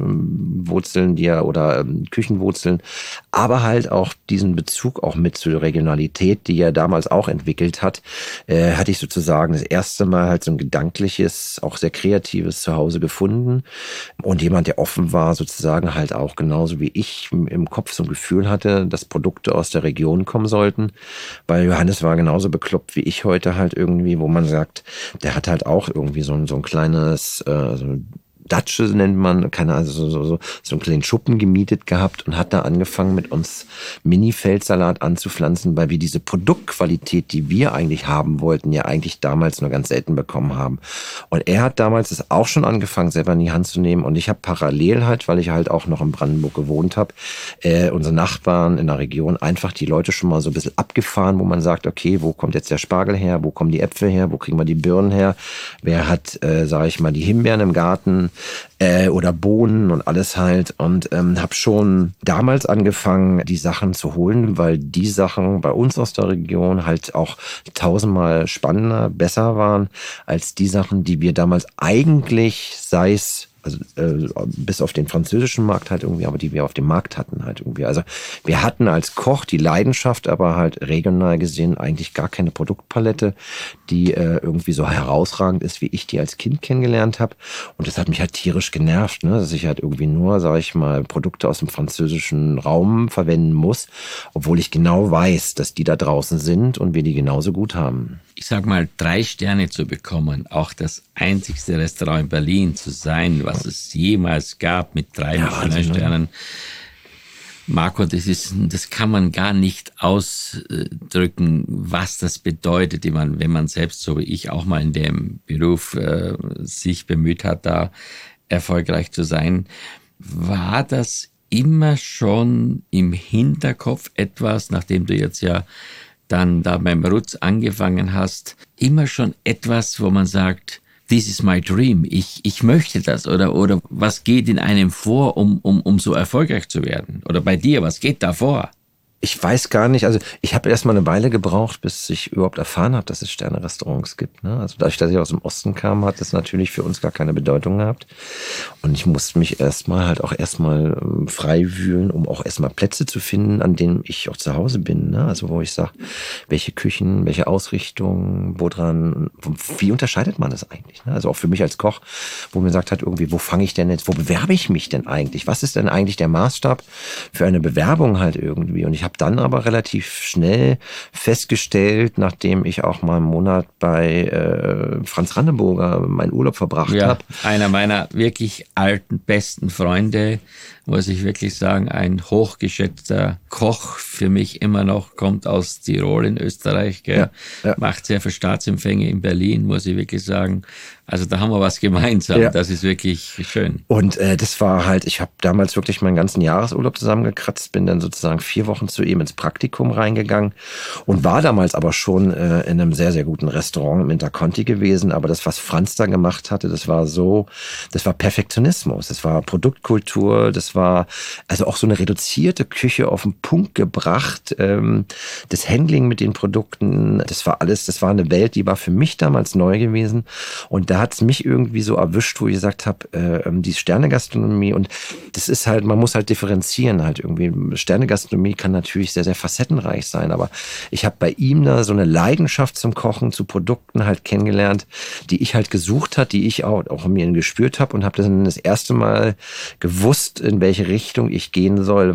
äh, Wurzeln, die er oder ähm, Küchenwurzeln, aber halt auch diesen Bezug auch mit zur Regionalität, die er damals auch entwickelt hat, äh, hatte ich sozusagen das erste Mal halt so ein gedankliches, auch sehr kreatives Zuhause gefunden und jemand, der offen war, sozusagen halt auch genauso wie ich im Kopf so ein Gefühl hatte, dass Produkte aus der Region kommen sollten, weil Johannes war genauso bekloppt wie ich heute halt irgendwie, wo man sagt, der hat halt auch irgendwie so ein, so ein kleines, äh, so Datsche nennt man, keine Ahnung, so, so, so, so einen kleinen Schuppen gemietet gehabt und hat da angefangen mit uns Mini-Feldsalat anzupflanzen, weil wir diese Produktqualität, die wir eigentlich haben wollten, ja eigentlich damals nur ganz selten bekommen haben. Und er hat damals es auch schon angefangen, selber in die Hand zu nehmen und ich habe parallel halt, weil ich halt auch noch in Brandenburg gewohnt habe, äh, unsere Nachbarn in der Region einfach die Leute schon mal so ein bisschen abgefahren, wo man sagt, okay, wo kommt jetzt der Spargel her, wo kommen die Äpfel her, wo kriegen wir die Birnen her, wer hat, äh, sage ich mal, die Himbeeren im Garten, Äh, oder Bohnen und alles halt und ähm, habe schon damals angefangen, die Sachen zu holen, weil die Sachen bei uns aus der Region halt auch tausendmal spannender, besser waren als die Sachen, die wir damals eigentlich, sei es also äh, bis auf den französischen Markt halt irgendwie, aber die wir auf dem Markt hatten halt irgendwie. Also wir hatten als Koch die Leidenschaft, aber halt regional gesehen eigentlich gar keine Produktpalette, die äh, irgendwie so herausragend ist, wie ich die als Kind kennengelernt habe. Und das hat mich halt tierisch genervt, ne? Dass ich halt irgendwie nur, sage ich mal, Produkte aus dem französischen Raum verwenden muss, obwohl ich genau weiß, dass die da draußen sind und wir die genauso gut haben. Ich sag mal, drei Sterne zu bekommen, auch das einzigste Restaurant in Berlin zu sein, was es jemals gab mit drei Ja, Michelin-Sternen. Marco, das ist, das kann man gar nicht ausdrücken, was das bedeutet, wenn man selbst, so wie ich, auch mal in dem Beruf äh, sich bemüht hat, da erfolgreich zu sein. War das immer schon im Hinterkopf etwas, nachdem du jetzt ja dann da beim Rutz angefangen hast, immer schon etwas, wo man sagt, this is my dream, ich, ich möchte das, oder, oder was geht in einem vor, um, um, um so erfolgreich zu werden? Oder bei dir, was geht da vor? Ich weiß gar nicht, also ich habe erst mal eine Weile gebraucht, bis ich überhaupt erfahren habe, dass es Sterne-Restaurants gibt. Ne? Also dadurch, dass ich aus dem Osten kam, hat das natürlich für uns gar keine Bedeutung gehabt. Und ich musste mich erstmal halt auch erstmal ähm, frei wühlen, um auch erstmal Plätze zu finden, an denen ich auch zu Hause bin. Ne? Also wo ich sage, welche Küchen, welche Ausrichtung, wo dran, wie unterscheidet man das eigentlich? Ne? Also auch für mich als Koch, wo mir gesagt hat, irgendwie, wo fange ich denn jetzt, wo bewerbe ich mich denn eigentlich? Was ist denn eigentlich der Maßstab für eine Bewerbung halt irgendwie? Und ich habe dann aber relativ schnell festgestellt, nachdem ich auch mal einen Monat bei äh, Franz Ranneburger meinen Urlaub verbracht ja, habe. Einer meiner wirklich alten, besten Freunde, muss ich wirklich sagen, ein hochgeschätzter Koch für mich immer noch, kommt aus Tirol in Österreich, gell? Ja, ja. Macht sehr viele Staatsempfänge in Berlin, muss ich wirklich sagen. Also da haben wir was gemeinsam, ja. Das ist wirklich schön. Und äh, das war halt, ich habe damals wirklich meinen ganzen Jahresurlaub zusammengekratzt, bin dann sozusagen vier Wochen zu ihm ins Praktikum reingegangen und war damals aber schon äh, in einem sehr, sehr guten Restaurant im Interconti gewesen. Aber das, was Franz da gemacht hatte, das war so, das war Perfektionismus, das war Produktkultur, das war also auch so eine reduzierte Küche auf den Punkt gebracht. Ähm, das Handling mit den Produkten, das war alles, das war eine Welt, die war für mich damals neu gewesen. Und da hat es mich irgendwie so erwischt, wo ich gesagt habe, äh, die Sternegastronomie, und das ist halt, man muss halt differenzieren halt irgendwie. Sternegastronomie kann natürlich sehr, sehr facettenreich sein, aber ich habe bei ihm da so eine Leidenschaft zum Kochen, zu Produkten halt kennengelernt, die ich halt gesucht habe, die ich auch, auch in mir gespürt habe und habe dann das erste Mal gewusst, in welche Richtung ich gehen soll, weil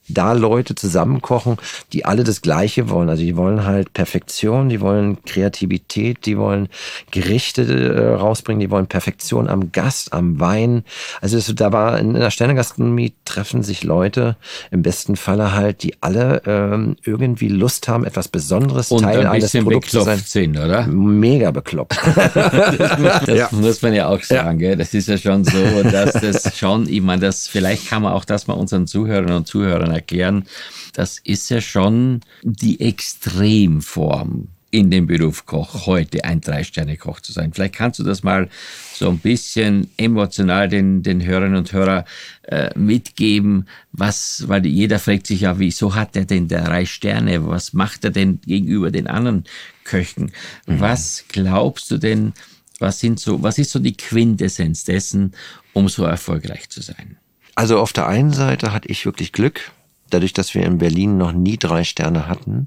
da Leute zusammenkochen, die alle das Gleiche wollen. Also die wollen halt Perfektion, die wollen Kreativität, die wollen Gerichte äh, rausbringen, die wollen Perfektion am Gast, am Wein. Also das, da war in der Sternegastronomie treffen sich Leute, im besten Falle halt, die alle ähm, irgendwie Lust haben, etwas Besonderes, und Teil ein eines bisschen Produkts zu sein. beklopft sind, oder? Mega bekloppt. Das, muss, das Ja. muss man ja auch sagen, Ja. gell? Das ist ja schon so, dass das schon, ich meine, das, vielleicht kann man auch das mal unseren Zuhörern und Zuhörern erklären, das ist ja schon die Extremform in dem Beruf Koch, heute ein Drei-Sterne-Koch zu sein. Vielleicht kannst du das mal so ein bisschen emotional den, den Hörerinnen und Hörern äh, mitgeben, was, weil jeder fragt sich ja, wieso hat er denn drei Sterne? Was macht er denn gegenüber den anderen Köchen? Mhm. Was glaubst du denn, was sind so, was ist so die Quintessenz dessen, um so erfolgreich zu sein? Also auf der einen Seite hatte ich wirklich Glück. Dadurch, dass wir in Berlin noch nie drei Sterne hatten,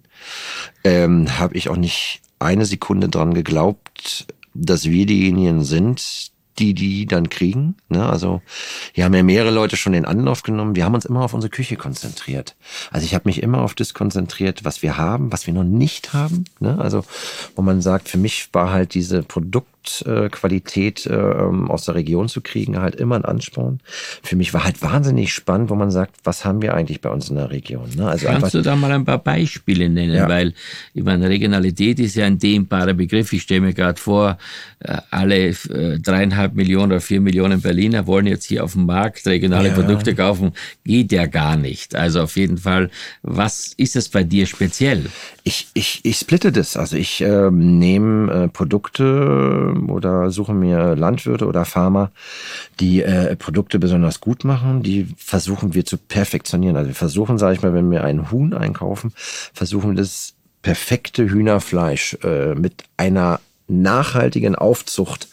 ähm, habe ich auch nicht eine Sekunde dran geglaubt, dass wir diejenigen sind, die die dann kriegen. Ne? Also hier haben ja mehrere Leute schon den Anlauf genommen. Wir haben uns immer auf unsere Küche konzentriert. Also ich habe mich immer auf das konzentriert, was wir haben, was wir noch nicht haben. Ne? Also wo man sagt, für mich war halt diese Produktqualität äh, äh, aus der Region zu kriegen halt immer ein Ansporn. Für mich war halt wahnsinnig spannend, wo man sagt, was haben wir eigentlich bei uns in der Region? Ne? Also Kannst einfach, du da mal ein paar Beispiele nennen? Ja. Weil ich meine, Regionalität ist ja ein dehnbarer Begriff. Ich stelle mir gerade vor, äh, alle äh, dreieinhalb Millionen oder vier Millionen Berliner wollen jetzt hier auf dem Markt regionale Ja. Produkte kaufen. Geht ja gar nicht. Also auf jeden Fall, was ist es bei dir speziell? Ich, ich, ich splitte das. Also ich äh, nehme äh, Produkte oder suche mir Landwirte oder Farmer, die äh, Produkte besonders gut machen. Die versuchen wir zu perfektionieren. Also wir versuchen, sage ich mal, wenn wir ein Huhn einkaufen, versuchen wir das perfekte Hühnerfleisch äh, mit einer nachhaltigen Aufzucht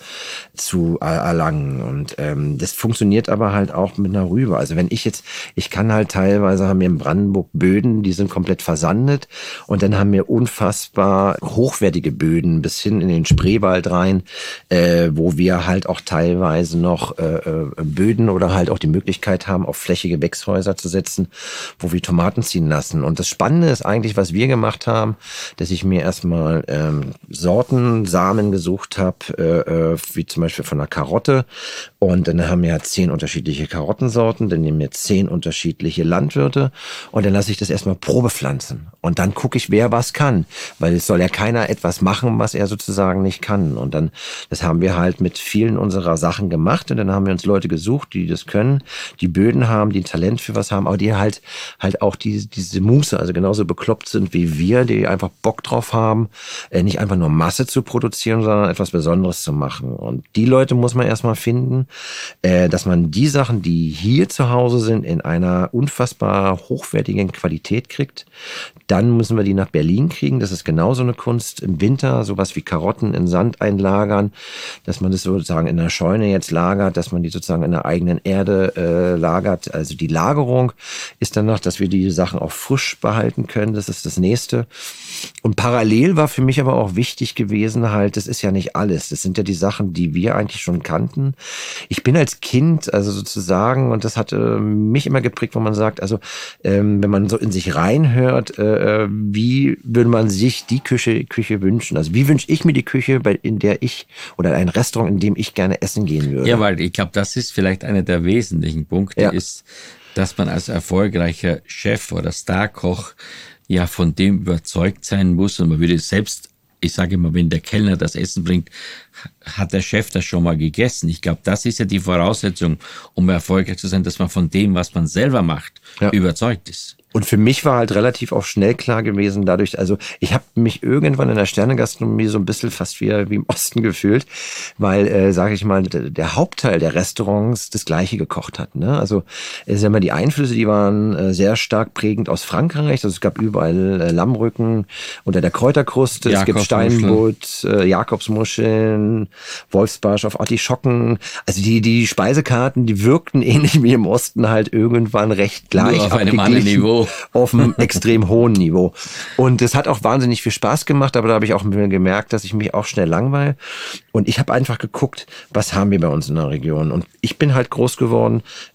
zu erlangen. Und ähm, das funktioniert aber halt auch mit einer Rübe. Also wenn ich jetzt, ich kann halt teilweise, haben wir in Brandenburg Böden, die sind komplett versandet und dann haben wir unfassbar hochwertige Böden bis hin in den Spreewald rein, äh, wo wir halt auch teilweise noch äh, Böden oder halt auch die Möglichkeit haben, auf flächige Gewächshäuser zu setzen, wo wir Tomaten ziehen lassen. Und das Spannende ist eigentlich, was wir gemacht haben, dass ich mir erstmal ähm, Sorten, Samen gesucht habe, äh, wie zum Beispiel von einer Karotte. Und dann haben wir ja zehn unterschiedliche Karottensorten, dann nehmen wir zehn unterschiedliche Landwirte und dann lasse ich das erstmal probepflanzen. Und dann gucke ich, wer was kann. Weil es soll ja keiner etwas machen, was er sozusagen nicht kann. Und dann, das haben wir halt mit vielen unserer Sachen gemacht. Und dann haben wir uns Leute gesucht, die das können, die Böden haben, die ein Talent für was haben, aber die halt halt auch diese, diese Muße, also genauso bekloppt sind wie wir, die einfach Bock drauf haben, äh, nicht einfach nur Masse zu produzieren, sondern etwas Besonderes zu machen. Und die Leute muss man erstmal finden, äh, dass man die Sachen, die hier zu Hause sind, in einer unfassbar hochwertigen Qualität kriegt. Dann müssen wir die nach Berlin kriegen. Das ist genauso eine Kunst. Im Winter sowas wie Karotten in Sand einlagern, dass man das sozusagen in der Scheune jetzt lagert, dass man die sozusagen in der eigenen Erde äh, lagert. Also die Lagerung ist danach, dass wir die Sachen auch frisch behalten können. Das ist das Nächste. Und parallel war für mich aber auch wichtig gewesen, halt, das ist ja nicht alles. Das sind ja die Sachen, die wir eigentlich schon kannten. Ich bin als Kind, also sozusagen, und das hat äh, mich immer geprägt, wo man sagt, also ähm, wenn man so in sich reinhört, äh, wie würde man sich die Küche, Küche wünschen? Also wie wünsche ich mir die Küche, bei, in der ich, oder ein Restaurant, in dem ich gerne essen gehen würde? Ja, weil ich glaube, das ist vielleicht einer der wesentlichen Punkte, Ja. ist, dass man als erfolgreicher Chef oder Starkoch ja von dem überzeugt sein muss und man würde selbst, ich sage immer, wenn der Kellner das Essen bringt, hat der Chef das schon mal gegessen. Ich glaube, das ist ja die Voraussetzung, um erfolgreich zu sein, dass man von dem, was man selber macht, Ja. überzeugt ist. Und für mich war halt relativ auch schnell klar gewesen, dadurch, also ich habe mich irgendwann in der Sternegastronomie so ein bisschen fast wie, wie im Osten gefühlt, weil, äh, sage ich mal, der, der Hauptteil der Restaurants das Gleiche gekocht hat. Ne? Also es sind immer die Einflüsse, die waren äh, sehr stark prägend aus Frankreich. Also es gab überall äh, Lammrücken unter der Kräuterkruste, es gibt Steinbutt, äh, Jakobsmuscheln, Wolfsbarsch auf Artischocken. Also die die Speisekarten, die wirkten ähnlich wie im Osten halt irgendwann recht gleich. Nur auf einem anderen Niveau. Auf einem extrem hohen Niveau. Und es hat auch wahnsinnig viel Spaß gemacht, aber da habe ich auch gemerkt, dass ich mich auch schnell langweile. Und ich habe einfach geguckt, was haben wir bei uns in der Region. Und ich bin halt groß geworden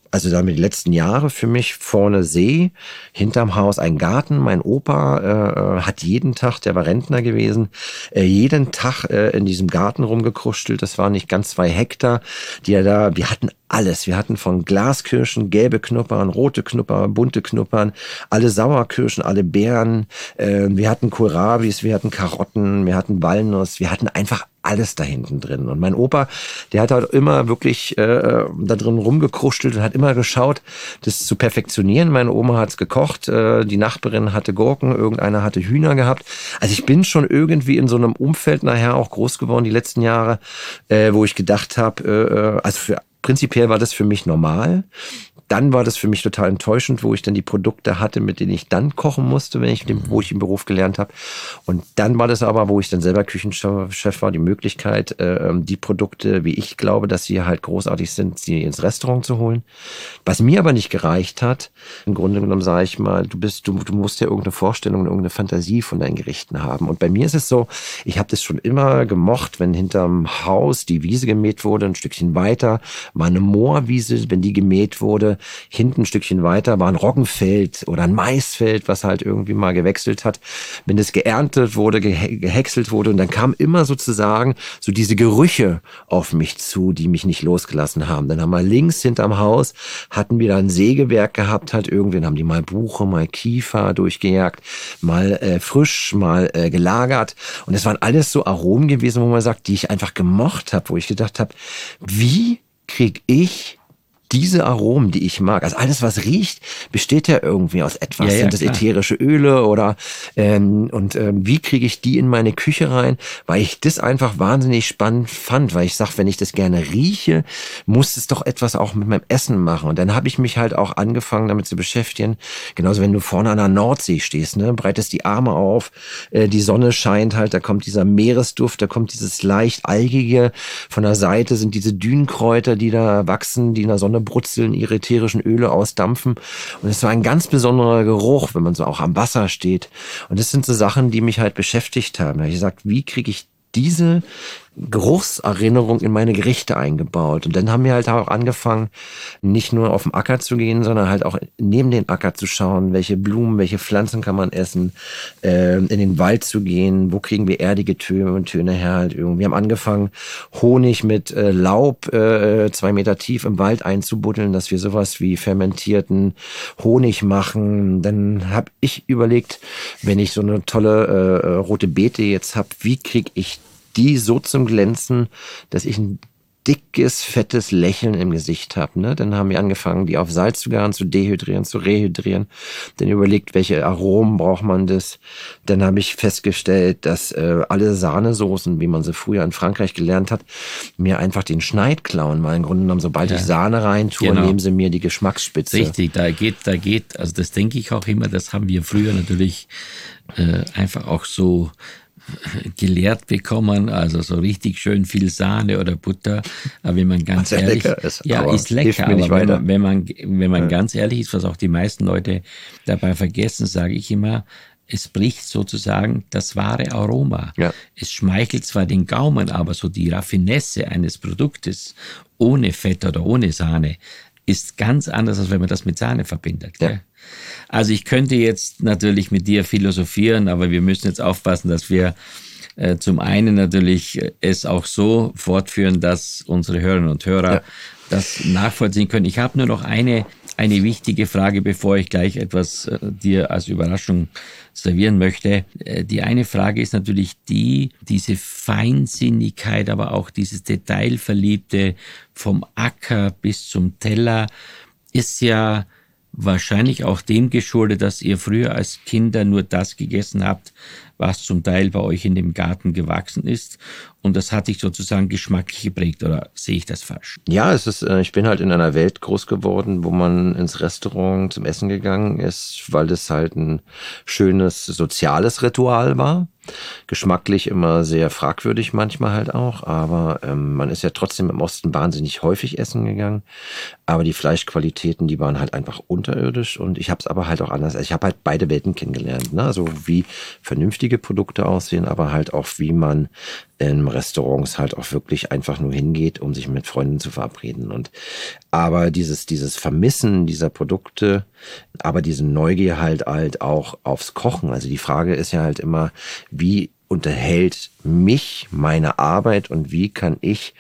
also damit die letzten Jahre für mich vorne See, hinterm Haus ein Garten. Mein Opa äh, hat jeden Tag, der war Rentner gewesen, äh, jeden Tag äh, in diesem Garten rumgekruschelt. Das waren nicht ganz zwei Hektar, die er da, wir hatten alles. Wir hatten von Glaskirschen, gelbe Knuppern, rote Knuppern, bunte Knuppern, alle Sauerkirschen, alle Beeren. Äh, wir hatten Kohlrabis, wir hatten Karotten, wir hatten Walnuss, wir hatten einfach alles da hinten drin. Und mein Opa, der hat halt immer wirklich äh, da drin rumgekruschelt und hat immer geschaut, das zu perfektionieren. Meine Oma hat's gekocht, äh, die Nachbarin hatte Gurken, irgendeiner hatte Hühner gehabt. Also ich bin schon irgendwie in so einem Umfeld nachher auch groß geworden, die letzten Jahre, äh, wo ich gedacht habe, äh, also für, prinzipiell war das für mich normal. Dann war das für mich total enttäuschend, wo ich dann die Produkte hatte, mit denen ich dann kochen musste, wenn ich, wo ich im Beruf gelernt habe. Und dann war das aber, wo ich dann selber Küchenchef war, die Möglichkeit, die Produkte, wie ich glaube, dass sie halt großartig sind, sie ins Restaurant zu holen. Was mir aber nicht gereicht hat, im Grunde genommen sage ich mal, du bist, du, du musst ja irgendeine Vorstellung, irgendeine Fantasie von deinen Gerichten haben. Und bei mir ist es so, ich habe das schon immer gemocht, wenn hinterm Haus die Wiese gemäht wurde, ein Stückchen weiter, war eine Moorwiese, wenn die gemäht wurde, hinten ein Stückchen weiter war ein Roggenfeld oder ein Maisfeld, was halt irgendwie mal gewechselt hat. Wenn es geerntet wurde, ge- gehäckselt wurde und dann kamen immer sozusagen so diese Gerüche auf mich zu, die mich nicht losgelassen haben. Dann haben wir links hinterm Haus, hatten wir da ein Sägewerk gehabt, halt irgendwie, dann haben die mal Buche, mal Kiefer durchgejagt, mal äh, frisch, mal äh, gelagert und es waren alles so Aromen gewesen, wo man sagt, die ich einfach gemocht habe, wo ich gedacht habe, wie krieg ich diese Aromen, die ich mag, also alles, was riecht, besteht ja irgendwie aus etwas. Ja, ja, Sind das klar. ätherische Öle oder ähm, und ähm, wie kriege ich die in meine Küche rein? Weil ich das einfach wahnsinnig spannend fand, weil ich sage, wenn ich das gerne rieche, muss es doch etwas auch mit meinem Essen machen. Und dann habe ich mich halt auch angefangen, damit zu beschäftigen. Genauso, wenn du vorne an der Nordsee stehst, ne, breitest die Arme auf, äh, die Sonne scheint halt, da kommt dieser Meeresduft, da kommt dieses leicht algige, von der Seite sind diese Dünenkräuter, die da wachsen, die in der Sonne brutzeln, ihre ätherischen Öle ausdampfen. Und es war ein ganz besonderer Geruch, wenn man so auch am Wasser steht. Und das sind so Sachen, die mich halt beschäftigt haben. Da habe ich gesagt, wie kriege ich diese Geruchserinnerung in meine Gerichte eingebaut. Und dann haben wir halt auch angefangen, nicht nur auf den Acker zu gehen, sondern halt auch neben den Acker zu schauen, welche Blumen, welche Pflanzen kann man essen, äh, in den Wald zu gehen, wo kriegen wir erdige Töne und Töne her halt irgendwie. Wir haben angefangen, Honig mit äh, Laub äh, zwei Meter tief im Wald einzubuddeln, dass wir sowas wie fermentierten Honig machen. Dann habe ich überlegt, wenn ich so eine tolle äh, rote Beete jetzt habe, wie kriege ich die so zum Glänzen, dass ich ein dickes, fettes Lächeln im Gesicht habe. Ne? Dann haben wir angefangen, die auf Salz zu garen, zu dehydrieren, zu rehydrieren. Dann überlegt, welche Aromen braucht man das. Dann habe ich festgestellt, dass äh, alle Sahnesoßen, wie man sie früher in Frankreich gelernt hat, mir einfach den Schneid klauen. Weil im Grunde genommen, sobald Ja. ich Sahne reintue, Genau. nehmen sie mir die Geschmacksspitze. Richtig, da geht, da geht, also das denke ich auch immer, das haben wir früher natürlich äh, einfach auch so gelehrt bekommen, also so richtig schön viel Sahne oder Butter, aber wenn man ganz Was ja ehrlich, lecker ist, ja, aber ist hilft lecker, mir nicht aber wenn weiter. man, wenn man, wenn man Ja. ganz ehrlich ist, was auch die meisten Leute dabei vergessen, sage ich immer, es bricht sozusagen das wahre Aroma. Ja. Es schmeichelt zwar den Gaumen, aber so die Raffinesse eines Produktes ohne Fett oder ohne Sahne ist ganz anders, als wenn man das mit Sahne verbindet. Ja. Gell? Also ich könnte jetzt natürlich mit dir philosophieren, aber wir müssen jetzt aufpassen, dass wir äh, zum einen natürlich es auch so fortführen, dass unsere Hörerinnen und Hörer Ja. das nachvollziehen können. Ich habe nur noch eine, eine wichtige Frage, bevor ich gleich etwas äh, dir als Überraschung servieren möchte. Äh, die eine Frage ist natürlich die, diese Feinsinnigkeit, aber auch dieses Detailverliebte vom Acker bis zum Teller ist ja wahrscheinlich auch dem geschuldet, dass ihr früher als Kinder nur das gegessen habt, was zum Teil bei euch in dem Garten gewachsen ist. Und das hat dich sozusagen geschmacklich geprägt, oder sehe ich das falsch? Ja, es ist, äh, ich bin halt in einer Welt groß geworden, wo man ins Restaurant zum Essen gegangen ist, weil das halt ein schönes soziales Ritual war. geschmacklich immer sehr fragwürdig manchmal halt auch, aber ähm, man ist ja trotzdem im Osten wahnsinnig häufig essen gegangen, aber die Fleischqualitäten, die waren halt einfach unterirdisch und ich habe es aber halt auch anders, also ich habe halt beide Welten kennengelernt, ne? Also wie vernünftige Produkte aussehen, aber halt auch wie man in Restaurants halt auch wirklich einfach nur hingeht, um sich mit Freunden zu verabreden. Und aber dieses dieses Vermissen dieser Produkte, aber diese Neugier halt halt auch aufs Kochen. Also die Frage ist ja halt immer, wie unterhält mich meine Arbeit und wie kann ich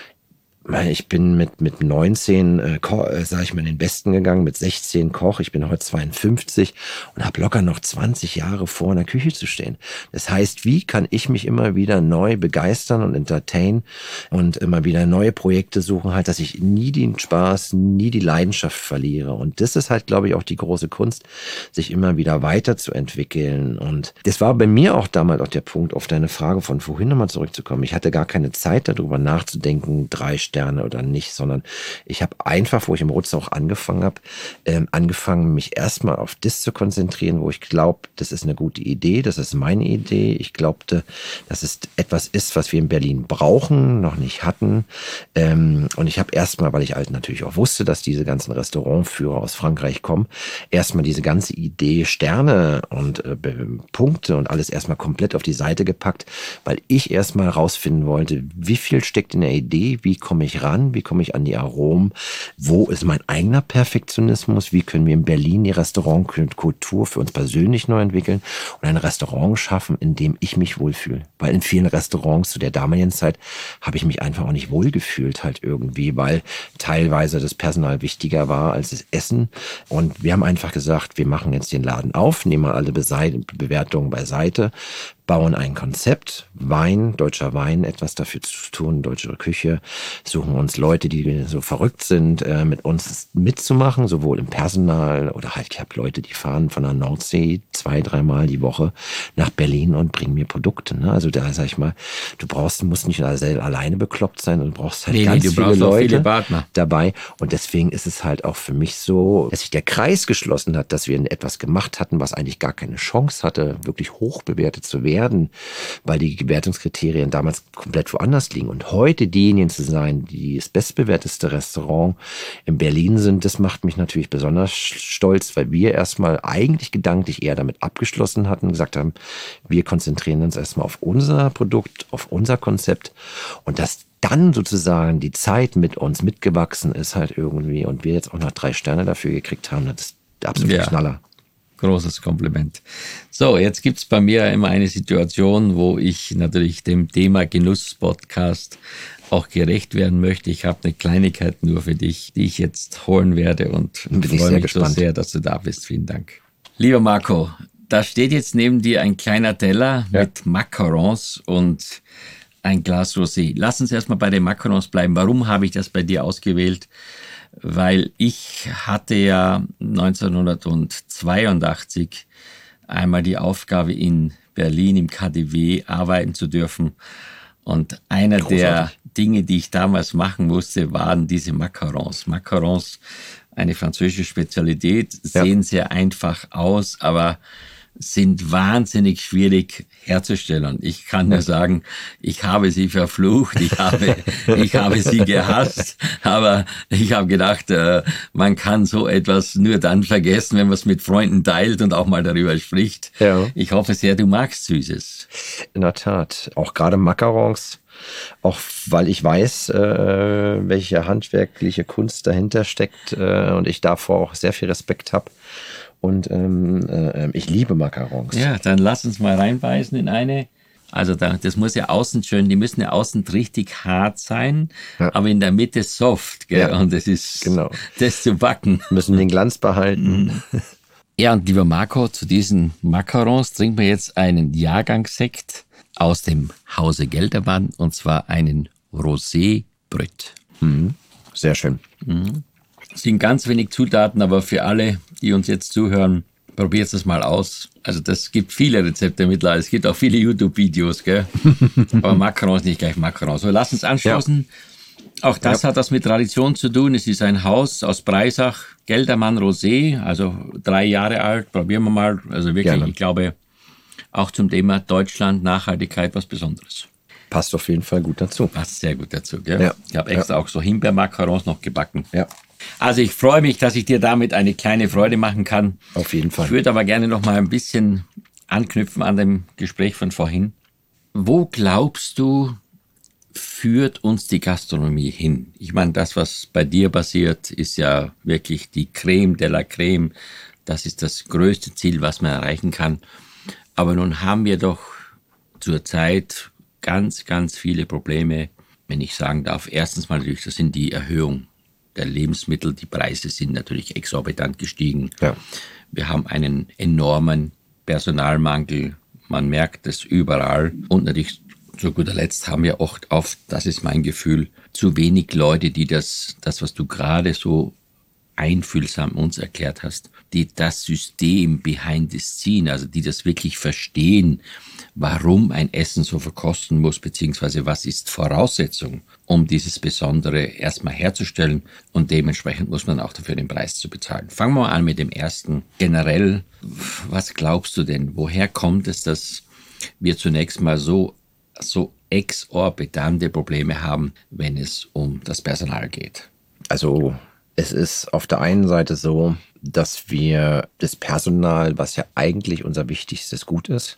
Ich bin mit mit neunzehn, äh, sage ich mal, in den Westen gegangen, mit sechzehn Koch. Ich bin heute zweiundfünfzig und habe locker noch zwanzig Jahre vor in der Küche zu stehen. Das heißt, wie kann ich mich immer wieder neu begeistern und entertainen und immer wieder neue Projekte suchen, halt, dass ich nie den Spaß, nie die Leidenschaft verliere. Und das ist halt, glaube ich, auch die große Kunst, sich immer wieder weiterzuentwickeln. Und das war bei mir auch damals auch der Punkt, auf deine Frage von vorhin nochmal zurückzukommen. Ich hatte gar keine Zeit, darüber nachzudenken, drei Sterne oder nicht, sondern ich habe einfach, wo ich im Rutz auch angefangen habe, ähm, angefangen, mich erstmal auf das zu konzentrieren, wo ich glaube, das ist eine gute Idee, das ist meine Idee. Ich glaubte, dass es etwas ist, was wir in Berlin brauchen, noch nicht hatten. Ähm, und ich habe erstmal, weil ich halt natürlich auch wusste, dass diese ganzen Restaurantführer aus Frankreich kommen, erstmal diese ganze Idee Sterne und äh, Punkte und alles erstmal komplett auf die Seite gepackt, weil ich erstmal rausfinden wollte, wie viel steckt in der Idee, wie komme ich ran, wie komme ich an die Aromen, wo ist mein eigener Perfektionismus, wie können wir in Berlin die Restaurantkultur für uns persönlich neu entwickeln und ein Restaurant schaffen, in dem ich mich wohlfühle. Weil in vielen Restaurants zu der damaligen Zeit habe ich mich einfach auch nicht wohlgefühlt halt irgendwie, weil teilweise das Personal wichtiger war als das Essen. Und wir haben einfach gesagt, wir machen jetzt den Laden auf, nehmen mal alle Bewertungen beiseite, bauen ein Konzept, Wein, deutscher Wein, etwas dafür zu tun, deutsche Küche, suchen uns Leute, die so verrückt sind, äh, mit uns mitzumachen, sowohl im Personal oder halt, ich habe Leute, die fahren von der Nordsee zwei, dreimal die Woche nach Berlin und bringen mir Produkte. Ne? Also da sag ich mal, du brauchst, musst nicht alleine bekloppt sein, du brauchst halt nee, ganz nee, du viele brauchst Leute viele Partner dabei. Und deswegen ist es halt auch für mich so, dass sich der Kreis geschlossen hat, dass wir etwas gemacht hatten, was eigentlich gar keine Chance hatte, wirklich hoch bewertet zu werden. Weil die Bewertungskriterien damals komplett woanders liegen. Und heute diejenigen zu sein, die das bestbewerteste Restaurant in Berlin sind, das macht mich natürlich besonders stolz, weil wir erstmal eigentlich gedanklich eher damit abgeschlossen hatten und gesagt haben, wir konzentrieren uns erstmal auf unser Produkt, auf unser Konzept und dass dann sozusagen die Zeit mit uns mitgewachsen ist halt irgendwie und wir jetzt auch noch drei Sterne dafür gekriegt haben, das ist der absolute ja. Knaller. Großes Kompliment. So, jetzt gibt's bei mir immer eine Situation, wo ich natürlich dem Thema Genuss-Podcast auch gerecht werden möchte. Ich habe eine Kleinigkeit nur für dich, die ich jetzt holen werde und freue mich gespannt. so sehr, dass du da bist. Vielen Dank. Lieber Marco, da steht jetzt neben dir ein kleiner Teller ja. mit Macarons und ein Glas Rosé. Lass uns erstmal bei den Macarons bleiben. Warum habe ich das bei dir ausgewählt? Weil ich hatte ja neunzehnhundertzweiundachtzig einmal die Aufgabe, in Berlin im K D W arbeiten zu dürfen. Und einer Großartig. der Dinge, die ich damals machen musste, waren diese Macarons. Macarons, eine französische Spezialität, sehen ja. sehr einfach aus, aber sind wahnsinnig schwierig herzustellen. Und ich kann nur sagen, ich habe sie verflucht, ich habe, ich habe sie gehasst, aber ich habe gedacht, äh, man kann so etwas nur dann vergessen, wenn man es mit Freunden teilt und auch mal darüber spricht. Ja. Ich hoffe sehr, du magst Süßes. In der Tat. Auch gerade Macarons. Auch weil ich weiß, äh, welche handwerkliche Kunst dahinter steckt äh, und ich davor auch sehr viel Respekt habe. Und ähm, äh, ich liebe Macarons. Ja, dann lass uns mal reinbeißen in eine. Also da, das muss ja außen schön, die müssen ja außen richtig hart sein, ja. aber in der Mitte soft. Gell? Ja. Und das ist genau. das zu backen. Müssen den Glanz behalten. Ja, und lieber Marco, zu diesen Macarons trinken wir jetzt einen Jahrgangssekt aus dem Hause Geldermann, und zwar einen Rosé Brut. Mhm. Sehr schön. Mhm. Es sind ganz wenig Zutaten, aber für alle, die uns jetzt zuhören, probiert es mal aus. Also das gibt viele Rezepte mittlerweile. Es gibt auch viele YouTube-Videos, gell? Aber Macarons nicht gleich Macarons. So, lass uns anstoßen. Ja. Auch das ja. hat das mit Tradition zu tun. Es ist ein Haus aus Breisach, Geldermann Rosé, also drei Jahre alt. Probieren wir mal. Also wirklich, Gerne. Ich glaube, auch zum Thema Deutschland, Nachhaltigkeit was Besonderes. Passt auf jeden Fall gut dazu. Passt sehr gut dazu, gell? Ja. Ich habe extra ja. auch so Himbeermacarons noch gebacken. Ja. Also ich freue mich, dass ich dir damit eine kleine Freude machen kann. Auf jeden Fall. Ich würde aber gerne noch mal ein bisschen anknüpfen an dem Gespräch von vorhin. Wo glaubst du, führt uns die Gastronomie hin? Ich meine, das, was bei dir passiert, ist ja wirklich die Creme de la Creme. Das ist das größte Ziel, was man erreichen kann. Aber nun haben wir doch zurzeit ganz, ganz viele Probleme, wenn ich sagen darf. Erstens mal natürlich, das sind die Erhöhung der Lebensmittel. Die Preise sind natürlich exorbitant gestiegen. Ja. Wir haben einen enormen Personalmangel. Man merkt es überall. Und natürlich zu guter Letzt haben wir auch oft, das ist mein Gefühl, zu wenig Leute, die das, das was du gerade so einfühlsam uns erklärt hast, die das System behind the scene, also die das wirklich verstehen, warum ein Essen so verkosten muss, beziehungsweise was ist Voraussetzung, um dieses Besondere erstmal herzustellen, und dementsprechend muss man auch dafür den Preis zu bezahlen. Fangen wir mal an mit dem ersten. Generell, was glaubst du denn, woher kommt es, dass wir zunächst mal so, so exorbitante Probleme haben, wenn es um das Personal geht? Also es ist auf der einen Seite so, dass wir das Personal, was ja eigentlich unser wichtigstes Gut ist,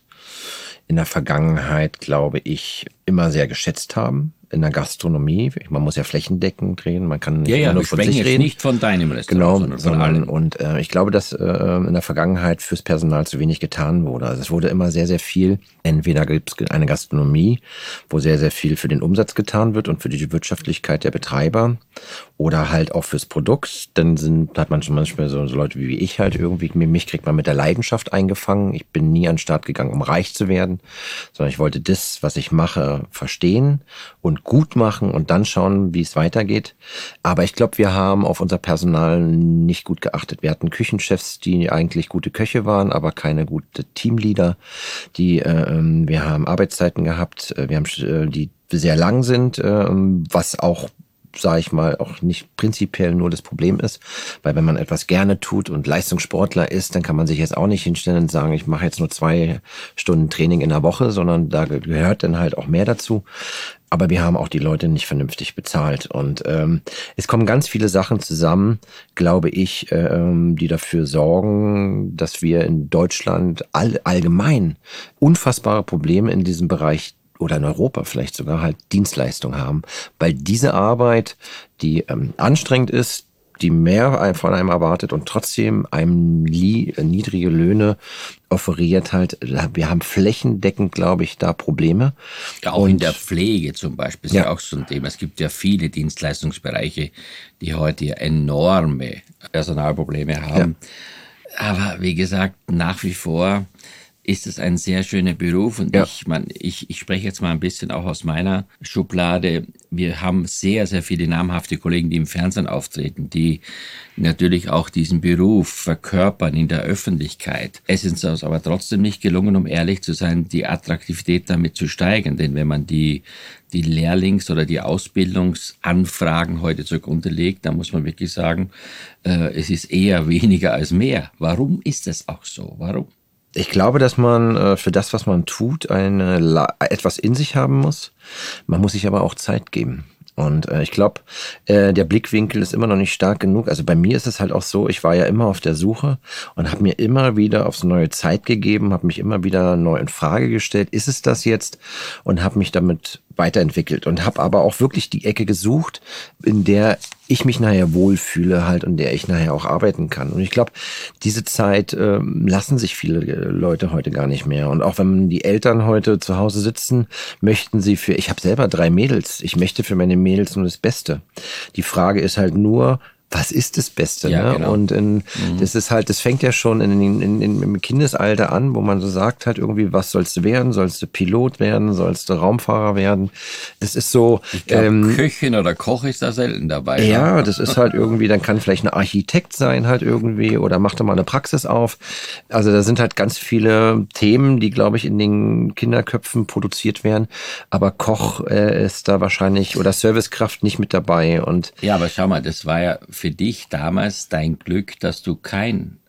in der Vergangenheit, glaube ich, immer sehr geschätzt haben. In der Gastronomie, man muss ja flächendeckend reden, man kann nicht ja, ja, nur wir von sprechen sich jetzt reden. Nicht von deinem Restaurant, genau, sondern von sondern allen. Und äh, ich glaube, dass äh, in der Vergangenheit fürs Personal zu wenig getan wurde. Also es wurde immer sehr, sehr viel. Entweder gibt es eine Gastronomie, wo sehr, sehr viel für den Umsatz getan wird und für die Wirtschaftlichkeit der Betreiber, oder halt auch fürs Produkt. Dann sind, hat man schon manchmal so, so Leute wie ich halt irgendwie, mich kriegt man mit der Leidenschaft eingefangen. Ich bin nie an den Start gegangen, um reich zu werden, sondern ich wollte das, was ich mache, verstehen und gut machen und dann schauen, wie es weitergeht. Aber ich glaube, wir haben auf unser Personal nicht gut geachtet. Wir hatten Küchenchefs, die eigentlich gute Köche waren, aber keine gute Teamleader. Die, äh, wir haben Arbeitszeiten gehabt, wir haben äh, die sehr lang sind, äh, was auch, sage ich mal, auch nicht prinzipiell nur das Problem ist, weil wenn man etwas gerne tut und Leistungssportler ist, dann kann man sich jetzt auch nicht hinstellen und sagen, ich mache jetzt nur zwei Stunden Training in der Woche, sondern da gehört dann halt auch mehr dazu. Aber wir haben auch die Leute nicht vernünftig bezahlt. Und ähm, es kommen ganz viele Sachen zusammen, glaube ich, ähm, die dafür sorgen, dass wir in Deutschland all, allgemein unfassbare Probleme in diesem Bereich oder in Europa vielleicht sogar halt Dienstleistung haben. Weil diese Arbeit, die ähm, anstrengend ist, die mehr von einem erwartet und trotzdem einem niedrige Löhne offeriert halt. Wir haben flächendeckend, glaube ich, da Probleme. Ja, auch und in der Pflege zum Beispiel ist ja. ja auch so ein Thema. Es gibt ja viele Dienstleistungsbereiche, die heute enorme Personalprobleme haben. Ja. Aber wie gesagt, nach wie vor ist es ein sehr schöner Beruf, und ja. ich, man, ich, ich spreche jetzt mal ein bisschen auch aus meiner Schublade. Wir haben sehr, sehr viele namhafte Kollegen, die im Fernsehen auftreten, die natürlich auch diesen Beruf verkörpern in der Öffentlichkeit. Es ist uns aber trotzdem nicht gelungen, um ehrlich zu sein, die Attraktivität damit zu steigern. Denn wenn man die, die Lehrlings- oder die Ausbildungsanfragen heute zugrunde legt, dann muss man wirklich sagen, äh, es ist eher weniger als mehr. Warum ist das auch so? Warum? Ich glaube, dass man äh, für das, was man tut, eine, La- etwas in sich haben muss. Man muss sich aber auch Zeit geben. Und äh, ich glaube, äh, der Blickwinkel ist immer noch nicht stark genug. Also bei mir ist es halt auch so, ich war ja immer auf der Suche und habe mir immer wieder aufs neue Zeit gegeben, habe mich immer wieder neu in Frage gestellt, ist es das jetzt? Und habe mich damit weiterentwickelt und habe aber auch wirklich die Ecke gesucht, in der ich mich nachher wohlfühle halt und in der ich nachher auch arbeiten kann. Und ich glaube, diese Zeit äh, lassen sich viele Leute heute gar nicht mehr. Und auch wenn die Eltern heute zu Hause sitzen, möchten sie für, ich habe selber drei Mädels, ich möchte für meine Mädels nur das Beste. Die Frage ist halt nur, was ist das Beste? Ja, ne? genau. Und in, Mhm. das ist halt, das fängt ja schon in, in, in, im Kindesalter an, wo man so sagt halt irgendwie, was sollst du werden? Sollst du Pilot werden? Sollst du Raumfahrer werden? Das ist so. Ich glaube, ähm, Köchin oder Koch ist da selten dabei. Ja, ne? das ist halt irgendwie, dann kann vielleicht ein Architekt sein halt irgendwie oder macht doch mal eine Praxis auf. Also da sind halt ganz viele Themen, die, glaube ich, in den Kinderköpfen produziert werden. Aber Koch äh, ist da wahrscheinlich oder Servicekraft nicht mit dabei. Und Ja, aber schau mal, das war ja für dich damals dein Glück, dass du kein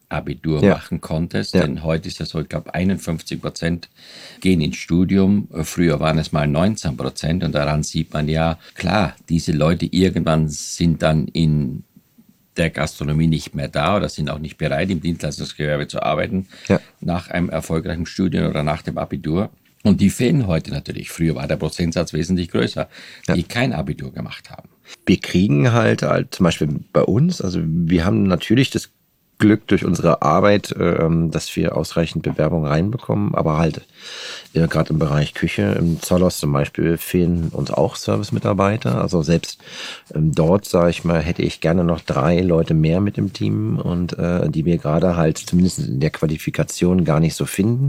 Abitur ja. machen konntest. Ja. Denn heute ist ja so, ich glaube, einundfünfzig Prozent gehen ins Studium. Früher waren es mal neunzehn Prozent. Und daran sieht man ja, klar, diese Leute irgendwann sind dann in der Gastronomie nicht mehr da oder sind auch nicht bereit, im Dienstleistungsgewerbe zu arbeiten, ja. nach einem erfolgreichen Studium oder nach dem Abitur. Und die fehlen heute natürlich. Früher war der Prozentsatz wesentlich größer, die ja. kein Abitur gemacht haben. Wir kriegen halt, halt zum Beispiel bei uns, also wir haben natürlich das Glück durch unsere Arbeit, ähm, dass wir ausreichend Bewerbungen reinbekommen, aber halt äh, gerade im Bereich Küche, im Zollhaus zum Beispiel, fehlen uns auch Servicemitarbeiter. Also selbst ähm, dort, sage ich mal, hätte ich gerne noch drei Leute mehr mit im Team und äh, die wir gerade halt zumindest in der Qualifikation gar nicht so finden.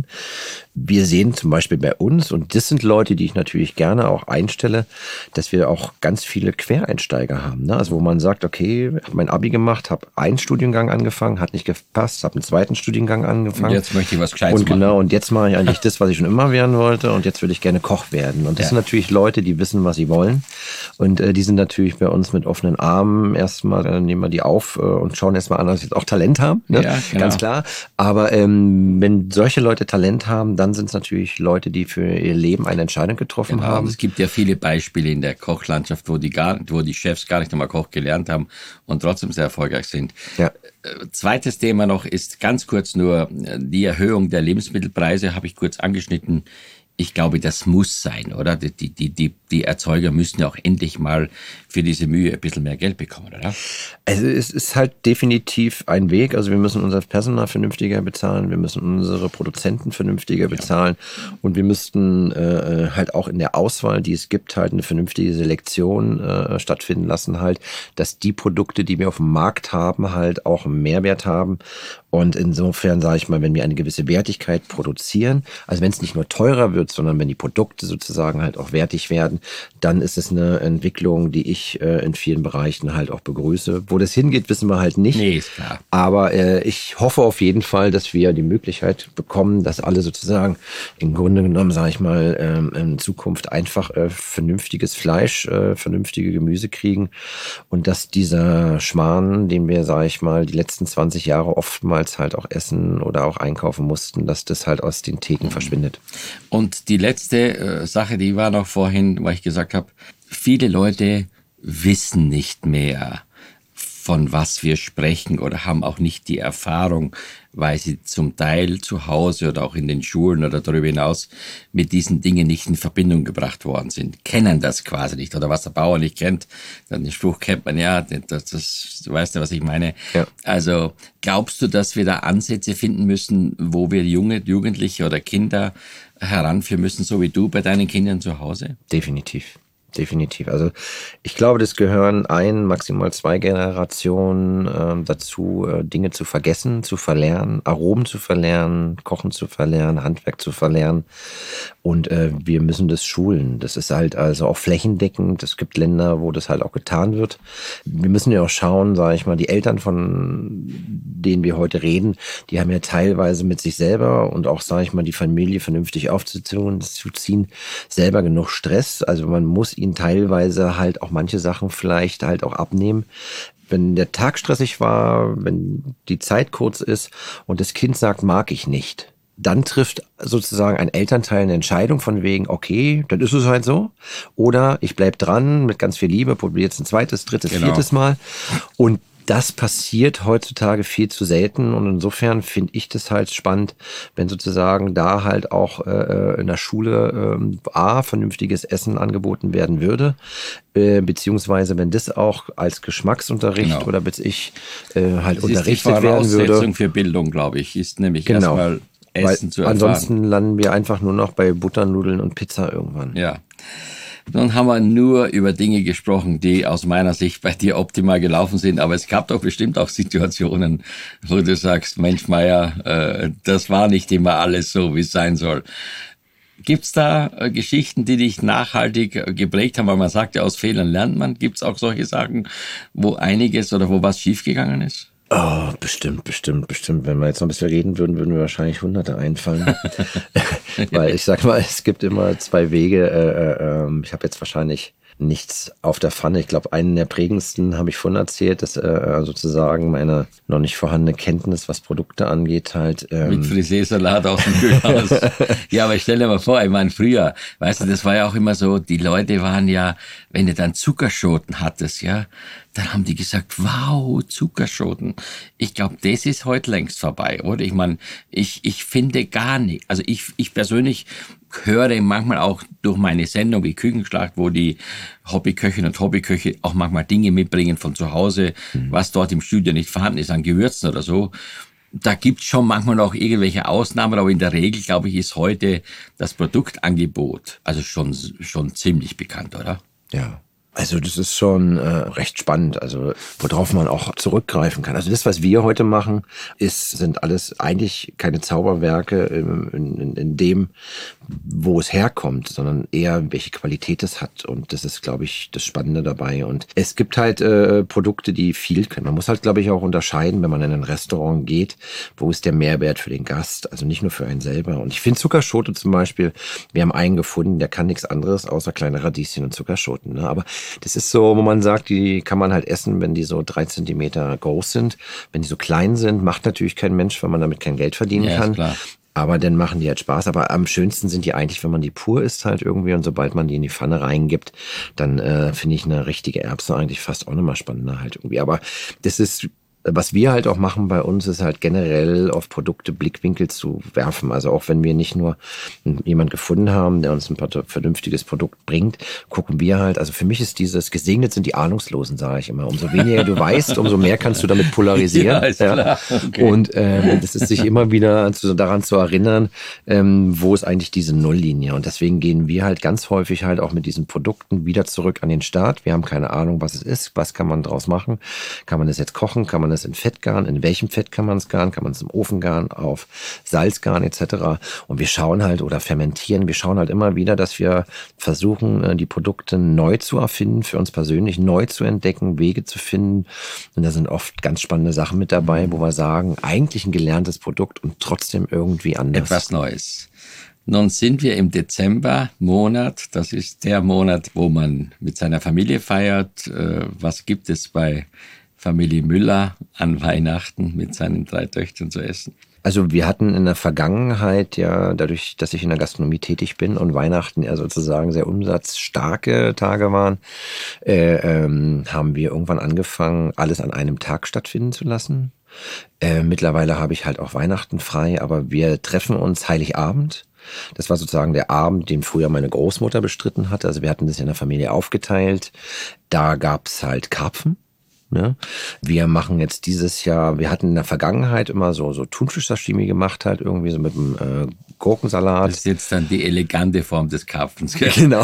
Wir sehen zum Beispiel bei uns, und das sind Leute, die ich natürlich gerne auch einstelle, dass wir auch ganz viele Quereinsteiger haben. Ne? Also wo man sagt, okay, ich habe mein Abi gemacht, habe einen Studiengang angefangen, hat nicht gepasst, habe einen zweiten Studiengang angefangen. Und jetzt möchte ich was Gescheites machen. Und genau, und jetzt mache ich eigentlich das, was ich schon immer werden wollte, und jetzt will ich gerne Koch werden. Und das ja. sind natürlich Leute, die wissen, was sie wollen. Und äh, die sind natürlich bei uns mit offenen Armen. Erstmal äh, nehmen wir die auf äh, und schauen erstmal an, dass sie jetzt auch Talent haben. Ne? Ja, genau. Ganz klar. Aber ähm, wenn solche Leute Talent haben, dann sind es natürlich Leute, die für ihr Leben eine Entscheidung getroffen genau. haben. Es gibt ja viele Beispiele in der Kochlandschaft, wo die, gar, wo die Chefs gar nicht einmal Koch gelernt haben und trotzdem sehr erfolgreich sind. Ja. Zweites Thema noch ist ganz kurz nur die Erhöhung der Lebensmittelpreise, habe ich kurz angeschnitten. Ich glaube, das muss sein, oder? Die, die, die, die Erzeuger müssen ja auch endlich mal für diese Mühe ein bisschen mehr Geld bekommen, oder? Also es ist halt definitiv ein Weg. Also wir müssen unser Personal vernünftiger bezahlen, wir müssen unsere Produzenten vernünftiger bezahlen ja. und wir müssten äh, halt auch in der Auswahl, die es gibt, halt eine vernünftige Selektion äh, stattfinden lassen, halt, dass die Produkte, die wir auf dem Markt haben, halt auch einen Mehrwert haben. Und insofern sage ich mal, wenn wir eine gewisse Wertigkeit produzieren, also wenn es nicht nur teurer wird, sondern wenn die Produkte sozusagen halt auch wertig werden, dann ist es eine Entwicklung, die ich äh, in vielen Bereichen halt auch begrüße. Wo das hingeht, wissen wir halt nicht. Nee, ist klar. Aber äh, ich hoffe auf jeden Fall, dass wir die Möglichkeit bekommen, dass alle sozusagen im Grunde genommen, sage ich mal, ähm, in Zukunft einfach äh, vernünftiges Fleisch, äh, vernünftige Gemüse kriegen und dass dieser Schmarrn, den wir, sage ich mal, die letzten zwanzig Jahre oftmals halt auch essen oder auch einkaufen mussten, dass das halt aus den Theken mhm. verschwindet. Und die letzte äh, Sache, die war noch vorhin, weil ich gesagt habe, viele Leute wissen nicht mehr, von was wir sprechen oder haben auch nicht die Erfahrung, weil sie zum Teil zu Hause oder auch in den Schulen oder darüber hinaus mit diesen Dingen nicht in Verbindung gebracht worden sind, kennen das quasi nicht. Oder was der Bauer nicht kennt, dann den Spruch kennt man ja, das, das, du weißt ja, was ich meine. Ja. Also glaubst du, dass wir da Ansätze finden müssen, wo wir junge Jugendliche oder Kinder heranführen müssen, so wie du bei deinen Kindern zu Hause? Definitiv. Definitiv. Also ich glaube, das gehören ein, maximal zwei Generationen äh, dazu, äh, Dinge zu vergessen, zu verlernen, Aromen zu verlernen, Kochen zu verlernen, Handwerk zu verlernen. Und äh, wir müssen das schulen. Das ist halt also auch flächendeckend. Es gibt Länder, wo das halt auch getan wird. Wir müssen ja auch schauen, sage ich mal, die Eltern, von denen wir heute reden, die haben ja teilweise mit sich selber und auch, sage ich mal, die Familie vernünftig aufzuziehen, zu ziehen, selber genug Stress. Also man muss ihnen teilweise halt auch manche Sachen vielleicht halt auch abnehmen. Wenn der Tag stressig war, wenn die Zeit kurz ist und das Kind sagt, mag ich nicht, dann trifft sozusagen ein Elternteil eine Entscheidung von wegen, okay, dann ist es halt so. Oder ich bleib dran mit ganz viel Liebe, probiere jetzt ein zweites, drittes, genau. viertes Mal. Und das passiert heutzutage viel zu selten und insofern finde ich das halt spannend, wenn sozusagen da halt auch äh, in der Schule äh, A, vernünftiges Essen angeboten werden würde, äh, beziehungsweise wenn das auch als Geschmacksunterricht genau. oder bis ich äh, halt das unterrichtet werden würde. Das ist die Voraussetzung für Bildung, glaube ich, ist nämlich genau. erstmal Essen Weil zu erfahren. Ansonsten landen wir einfach nur noch bei Butternudeln und Pizza irgendwann. Ja. Nun haben wir nur über Dinge gesprochen, die aus meiner Sicht bei dir optimal gelaufen sind, aber es gab doch bestimmt auch Situationen, wo du sagst, Mensch Meier, äh, das war nicht immer alles so, wie es sein soll. Gibt's da äh, Geschichten, die dich nachhaltig äh, geprägt haben? Weil man sagt ja, aus Fehlern lernt man. Gibt's auch solche Sachen, wo einiges oder wo was schiefgegangen ist? Oh, bestimmt, bestimmt, bestimmt. Wenn wir jetzt noch ein bisschen reden würden, würden mir wahrscheinlich Hunderte einfallen. Weil ich sag mal, es gibt immer zwei Wege. Äh, äh, ich habe jetzt wahrscheinlich nichts auf der Pfanne. Ich glaube, einen der prägendsten habe ich vorhin erzählt, dass äh, sozusagen meine noch nicht vorhandene Kenntnis, was Produkte angeht, halt... Ähm mit Friseursalat aus dem Kühlhaus. Ja, aber stell dir mal vor, ich meine, früher, weißt du, das war ja auch immer so, die Leute waren ja, wenn du dann Zuckerschoten hattest, ja, dann haben die gesagt, wow, Zuckerschoten. Ich glaube, das ist heute längst vorbei, oder? Ich meine, ich, ich finde gar nicht, also ich, ich persönlich höre manchmal auch durch meine Sendung, die Küchenschlacht, wo die Hobbyköchinnen und Hobbyköche auch manchmal Dinge mitbringen von zu Hause, mhm. was dort im Studio nicht vorhanden ist an Gewürzen oder so. Da gibt's schon manchmal noch irgendwelche Ausnahmen, aber in der Regel, glaube ich, ist heute das Produktangebot also schon, schon ziemlich bekannt, oder? Ja. Also das ist schon äh, recht spannend, also worauf man auch zurückgreifen kann. Also das, was wir heute machen, ist sind alles eigentlich keine Zauberwerke in, in, in dem, wo es herkommt, sondern eher, welche Qualität es hat. Und das ist, glaube ich, das Spannende dabei. Und es gibt halt äh, Produkte, die viel können. Man muss halt, glaube ich, auch unterscheiden, wenn man in ein Restaurant geht, wo ist der Mehrwert für den Gast, also nicht nur für einen selber. Und ich finde Zuckerschote zum Beispiel, wir haben einen gefunden, der kann nichts anderes außer kleine Radieschen und Zuckerschoten, ne? Aber das ist so, wo man sagt, die kann man halt essen, wenn die so drei Zentimeter groß sind. Wenn die so klein sind, macht natürlich kein Mensch, weil man damit kein Geld verdienen ja, kann. Ist klar. Aber dann machen die halt Spaß. Aber am schönsten sind die eigentlich, wenn man die pur isst halt irgendwie. Und sobald man die in die Pfanne reingibt, dann äh, finde ich eine richtige Erbse eigentlich fast auch nochmal spannender halt irgendwie. Aber das ist... Was wir halt auch machen bei uns, ist halt generell auf Produkte Blickwinkel zu werfen. Also auch wenn wir nicht nur jemand gefunden haben, der uns ein vernünftiges Produkt bringt, gucken wir halt, also für mich ist dieses, gesegnet sind die Ahnungslosen, sage ich immer. Umso weniger du weißt, umso mehr kannst du damit polarisieren. Ja, ist klar. Okay. Und ähm, das ist sich immer wieder zu, daran zu erinnern, ähm, wo ist eigentlich diese Nulllinie. Und deswegen gehen wir halt ganz häufig halt auch mit diesen Produkten wieder zurück an den Start. Wir haben keine Ahnung, was es ist, was kann man draus machen. Kann man das jetzt kochen, kann man das in Fett garen, in welchem Fett kann man es garen, kann man es im Ofen garen, auf Salz garen et cetera. Und wir schauen halt oder fermentieren, wir schauen halt immer wieder, dass wir versuchen, die Produkte neu zu erfinden, für uns persönlich neu zu entdecken, Wege zu finden. Und da sind oft ganz spannende Sachen mit dabei, wo wir sagen, eigentlich ein gelerntes Produkt und trotzdem irgendwie anders. Etwas Neues. Nun sind wir im Dezembermonat. Das ist der Monat, wo man mit seiner Familie feiert. Was gibt es bei Familie Müller an Weihnachten mit seinen drei Töchtern zu essen? Also wir hatten in der Vergangenheit ja, dadurch, dass ich in der Gastronomie tätig bin und Weihnachten ja sozusagen sehr umsatzstarke Tage waren, äh, ähm, haben wir irgendwann angefangen, alles an einem Tag stattfinden zu lassen. Äh, mittlerweile habe ich halt auch Weihnachten frei, aber wir treffen uns Heiligabend. Das war sozusagen der Abend, den früher meine Großmutter bestritten hatte. Also wir hatten das in der Familie aufgeteilt. Da gab's halt Karpfen. Ne? Wir machen jetzt dieses Jahr, wir hatten in der Vergangenheit immer so, so Thunfisch-Sashimi gemacht, halt irgendwie so mit einem äh, Gurkensalat. Das ist jetzt dann die elegante Form des Karpfens. Gell? Genau.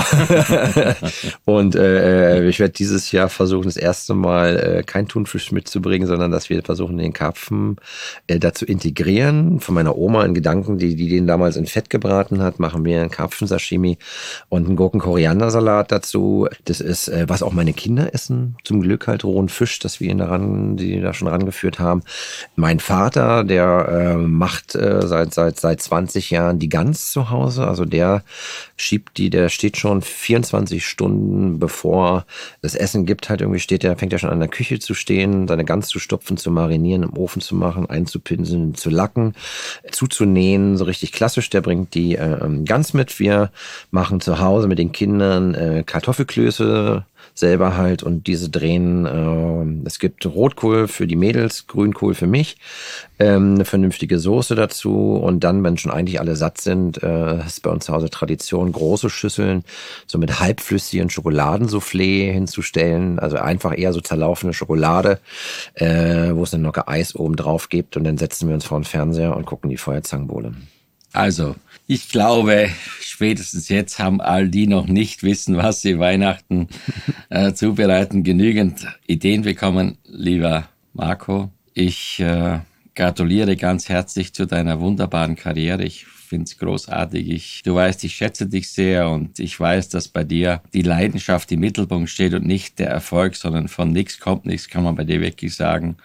Und äh, ich werde dieses Jahr versuchen, das erste Mal äh, kein Thunfisch mitzubringen, sondern dass wir versuchen, den Karpfen äh, dazu integrieren. Von meiner Oma in Gedanken, die, die den damals in Fett gebraten hat, machen wir einen Karpfen-Sashimi und einen Gurken-Koriander-Salat dazu. Das ist, äh, was auch meine Kinder essen, zum Glück halt rohen Fisch, dass wir ihn daran, die da schon rangeführt haben. Mein Vater, der äh, macht äh, seit seit seit zwanzig Jahren die Gans zu Hause. Also der schiebt die, der steht schon vierundzwanzig Stunden bevor das Essen gibt, halt irgendwie steht der, fängt er schon an der Küche zu stehen, seine Gans zu stopfen, zu marinieren, im Ofen zu machen, einzupinseln, zu lacken, zuzunähen, so richtig klassisch. Der bringt die äh, Gans mit. Wir machen zu Hause mit den Kindern äh, Kartoffelklöße selber halt und diese drehen, äh, es gibt Rotkohl für die Mädels, Grünkohl für mich, ähm, eine vernünftige Soße dazu und dann, wenn schon eigentlich alle satt sind, äh, ist bei uns zu Hause Tradition, große Schüsseln so mit halbflüssigen Schokoladensoufflé hinzustellen, also einfach eher so zerlaufene Schokolade, äh, wo es eine Nocke Eis oben drauf gibt und dann setzen wir uns vor den Fernseher und gucken die Feuerzangenbowle. Also, ich glaube, spätestens jetzt haben all die noch nicht wissen, was sie Weihnachten äh, zubereiten, genügend Ideen bekommen. Lieber Marco, ich äh, gratuliere ganz herzlich zu deiner wunderbaren Karriere. Ich finde es großartig. Ich, du weißt, ich schätze dich sehr und ich weiß, dass bei dir die Leidenschaft im Mittelpunkt steht und nicht der Erfolg, sondern von nichts kommt nichts, kann man bei dir wirklich sagen.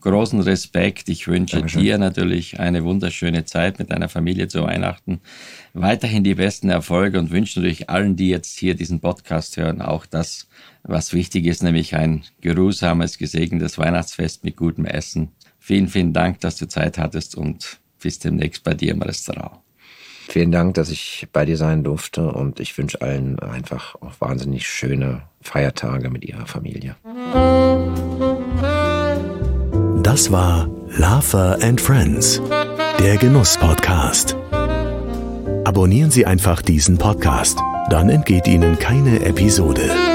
großen Respekt. Ich wünsche Dankeschön. dir natürlich eine wunderschöne Zeit mit deiner Familie zu Weihnachten. Weiterhin die besten Erfolge und wünsche natürlich allen, die jetzt hier diesen Podcast hören, auch das, was wichtig ist, nämlich ein geruhsames, gesegnetes Weihnachtsfest mit gutem Essen. Vielen, vielen Dank, dass du Zeit hattest und bis demnächst bei dir im Restaurant. Vielen Dank, dass ich bei dir sein durfte und ich wünsche allen einfach auch wahnsinnig schöne Feiertage mit ihrer Familie. Das war Lafer and Friends, der Genuss-Podcast. Abonnieren Sie einfach diesen Podcast, dann entgeht Ihnen keine Episode.